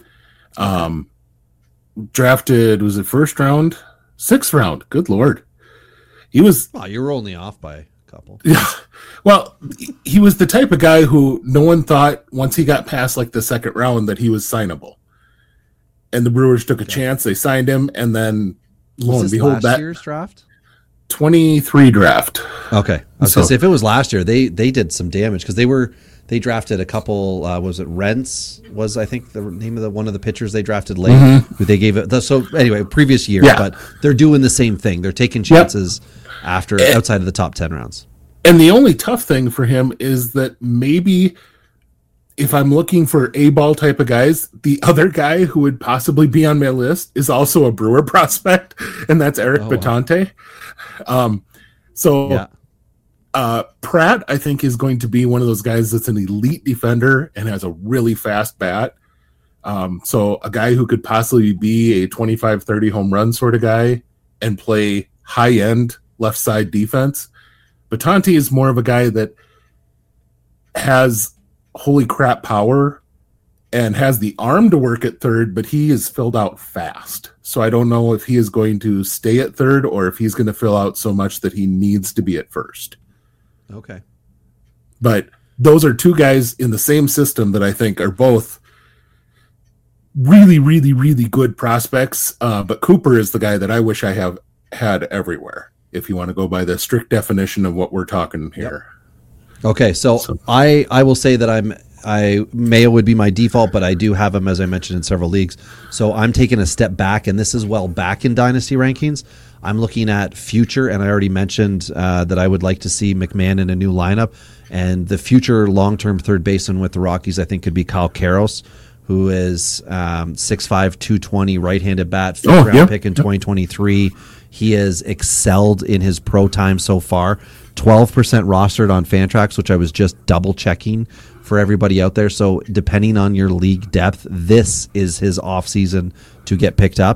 Drafted, was it first round? 6th round. Good Lord. He was... Oh, you were only off by a couple. Yeah. Well, he was the type of guy who no one thought once he got past like the 2nd round that he was signable. And the Brewers took a chance. They signed him, and then lo and behold, last year's draft? 23 draft. Okay. I was going to say, if it was last year, they did some damage, because they drafted a couple, was it Rents? Was, I think, the name of one of the pitchers they drafted late, who they gave it. So anyway, previous year, but they're doing the same thing. They're taking chances outside of the top 10 rounds. And the only tough thing for him is that maybe if I'm looking for A-ball type of guys, the other guy who would possibly be on my list is also a Brewer prospect, and that's Eric Batante. Pratt, I think, is going to be one of those guys that's an elite defender and has a really fast bat. So a guy who could possibly be a 25-30 home run sort of guy and play high-end left side defense. Batante is more of a guy that has holy crap power and has the arm to work at third, but he is filled out fast. So I don't know if he is going to stay at third or if he's going to fill out so much that he needs to be at first. Okay. But those are two guys in the same system that I think are both really, really, really good prospects. But Cooper is the guy that I wish I have had everywhere, if you want to go by the strict definition of what we're talking here. Yep. Okay, so I will say that Mayo would be my default, but I do have him, as I mentioned, in several leagues. So I'm taking a step back, and this is well back in Dynasty rankings. I'm looking at future, and I already mentioned that I would like to see McMahon in a new lineup. And the future long-term third baseman with the Rockies, I think, could be Kyle Karros, who is 6'5", 220, right-handed bat, 5th round pick in 2023. He has excelled in his pro time so far. 12% rostered on Fantrax, which I was just double-checking for everybody out there. So depending on your league depth, this is his offseason to get picked up.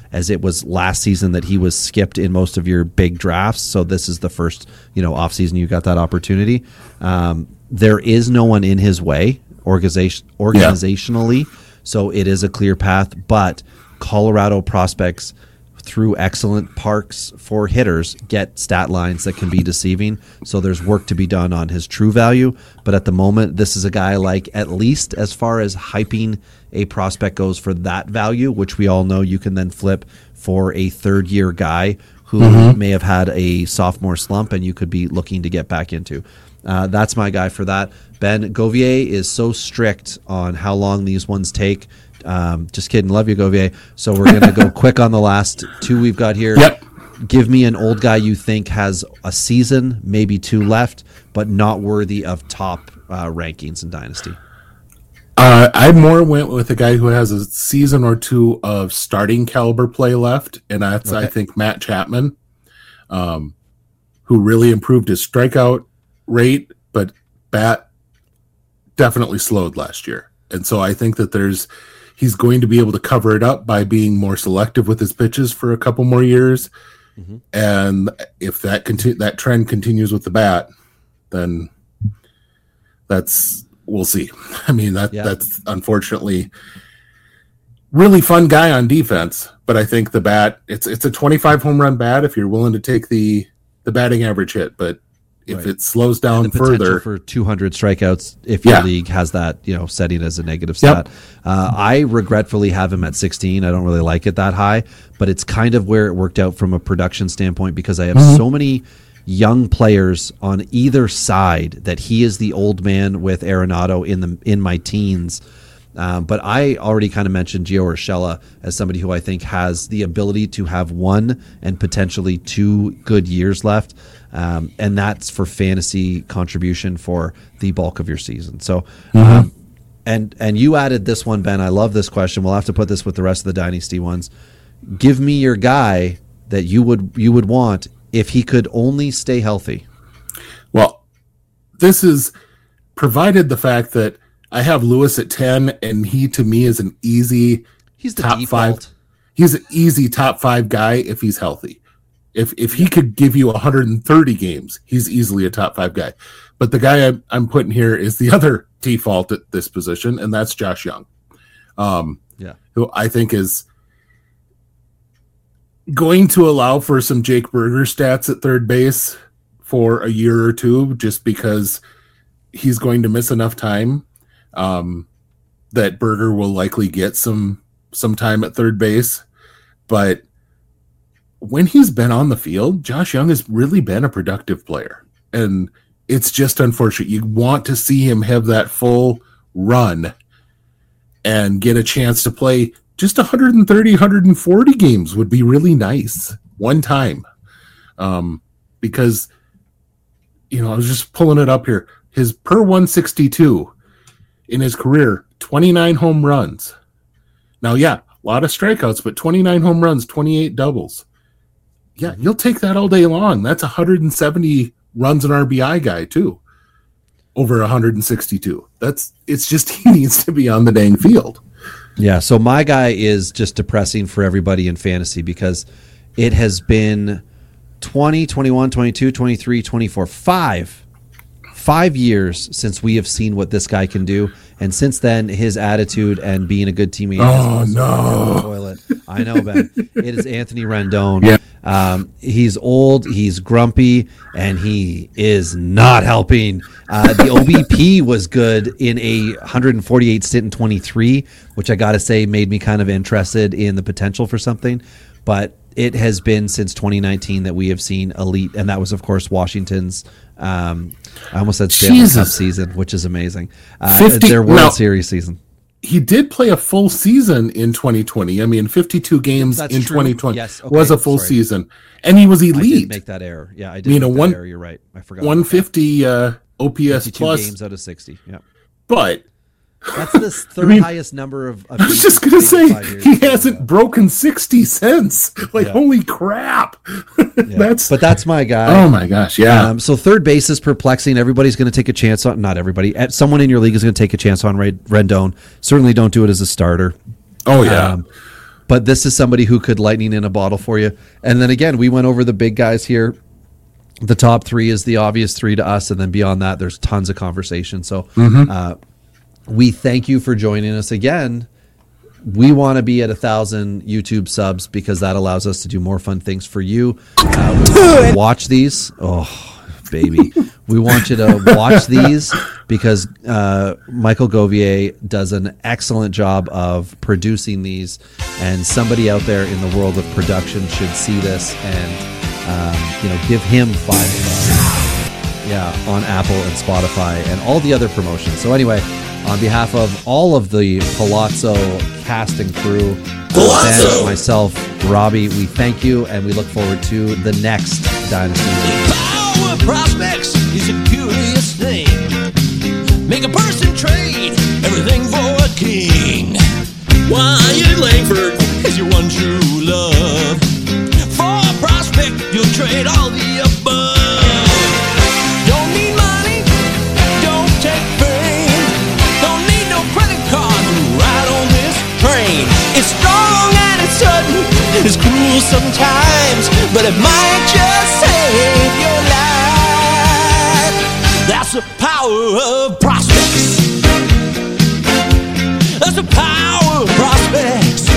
as it was last season that he was skipped in most of your big drafts. So this is the first, off season you got that opportunity. There is no one in his way organizationally, so it is a clear path. But Colorado prospects, through excellent parks for hitters, get stat lines that can be deceiving. So there's work to be done on his true value. But at the moment, this is a guy like, at least as far as hyping a prospect goes for that value, which we all know you can then flip for a third-year guy who may have had a sophomore slump and you could be looking to get back into. That's my guy for that. Ben, Govier is so strict on how long these ones take. Just kidding. Love you, Govier. So we're going to go quick on the last two we've got here. Yep. Give me an old guy you think has a season, maybe two left, but not worthy of top rankings in Dynasty. I more went with a guy who has a season or two of starting caliber play left, and that's, I think, Matt Chapman, who really improved his strikeout rate, but bat definitely slowed last year. And so I think that he's going to be able to cover it up by being more selective with his pitches for a couple more years. And if that trend continues with the bat, then we'll see. I mean, that's unfortunately really fun guy on defense, but I think the bat, it's a 25 home run bat if you're willing to take the batting average hit, but if it slows down and the potential further for 200 strikeouts, if your league has that, setting as a negative stat. I regretfully have him at 16. I don't really like it that high, but it's kind of where it worked out from a production standpoint because I have so many young players on either side that he is the old man with Arenado in my teens. But I already kind of mentioned Gio Urshela as somebody who I think has the ability to have one and potentially 2 good years left. And that's for fantasy contribution for the bulk of your season. So, and you added this one, Ben. I love this question. We'll have to put this with the rest of the Dynasty ones. Give me your guy that you would want if he could only stay healthy. Well, this is provided the fact that I have Lewis at 10, and he to me is an easy top default. 5. He's an easy top 5 guy if he's healthy. If he could give you 130 games, he's easily a top 5 guy. But the guy I'm putting here is the other default at this position, and that's Josh Young, who I think is going to allow for some Jake Burger stats at third base for a year or two, just because he's going to miss enough time that Burger will likely get some time at third base. But when he's been on the field, Josh Young has really been a productive player. And it's just unfortunate. You want to see him have that full run and get a chance to play just 130, 140 games would be really nice one time. Because, I was just pulling it up here. His per 162 in his career, 29 home runs. Now, a lot of strikeouts, but 29 home runs, 28 doubles. Yeah, you'll take that all day long. That's 170 runs an RBI guy, too. Over 162. It's just he needs to be on the dang field. Yeah, so my guy is just depressing for everybody in fantasy because it has been 20, 21, 22, 23, 24, 5 years since we have seen what this guy can do. And since then, his attitude and being a good teammate has the toilet. I know, Ben. It is Anthony Rendon. Yeah. He's old, he's grumpy, and he is not helping. The OBP was good in a 148 stint in 23, which I got to say made me kind of interested in the potential for something. But it has been since 2019 that we have seen elite, and that was, of course, Washington's I almost said Stanley Cup season, which is amazing. Their World Series season. He did play a full season in 2020. I mean, 52 games That's in true. 2020 yes, okay, was a full season. And he was elite. I did make that error. Yeah, I did make that error. You're right. I forgot. 150 OPS plus. games out of 60. Yeah. But that's the third highest number of I was just going to say, he hasn't broken 60 cents. Holy crap. That's my guy. Oh, my gosh, yeah. So third base is perplexing. Everybody's going to take a chance on, not everybody, someone in your league is going to take a chance on Rendon. Certainly don't do it as a starter. Oh, yeah. But this is somebody who could lightning in a bottle for you. And then again, we went over the big guys here. The top 3 is the obvious 3 to us, and then beyond that, there's tons of conversation. So we thank you for joining us again. We want to be at 1,000 YouTube subs because that allows us to do more fun things for you. Watch these. Oh, baby. We want you to watch these because Michael Govier does an excellent job of producing these, and somebody out there in the world of production should see this and give him 5 stars. Yeah, on Apple and Spotify and all the other promotions. So anyway, on behalf of all of the Palazzo cast and crew, Sam, myself, Robbie, we thank you and we look forward to the next Dynasty. Power prospects is a curious thing. Make a person trade everything for a king. Wyatt Langford is your one true love. For a prospect, you'll trade all the above. Don't need money, don't take fame. Don't need no credit card to ride on this train. It's strong and it's sudden, it's cruel sometimes, but it might just save your life. That's the power of prospects. That's the power of prospects.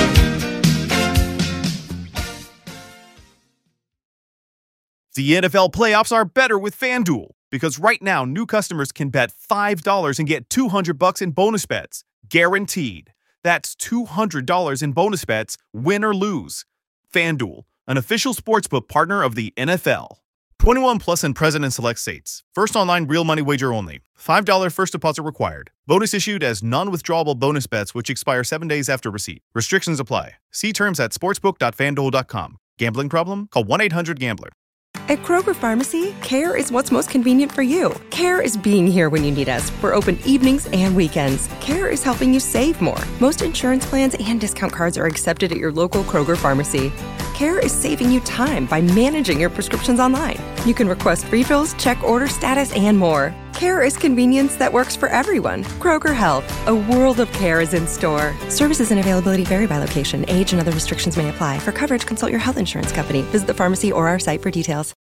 The NFL playoffs are better with FanDuel because right now new customers can bet $5 and get $200 in bonus bets, guaranteed. That's $200 in bonus bets, win or lose. FanDuel, an official sportsbook partner of the NFL. 21 plus and present in select states. First online real money wager only. $5 first deposit required. Bonus issued as non-withdrawable bonus bets which expire 7 days after receipt. Restrictions apply. See terms at sportsbook.fanduel.com. Gambling problem? Call 1-800-GAMBLER. At Kroger Pharmacy, care is what's most convenient for you. Care is being here when you need us. We're open evenings and weekends. Care is helping you save more. Most insurance plans and discount cards are accepted at your local Kroger Pharmacy. Care is saving you time by managing your prescriptions online. You can request refills, check order status, and more. Care is convenience that works for everyone. Kroger Health, a world of care is in store. Services and availability vary by location. Age and other restrictions may apply. For coverage, consult your health insurance company. Visit the pharmacy or our site for details.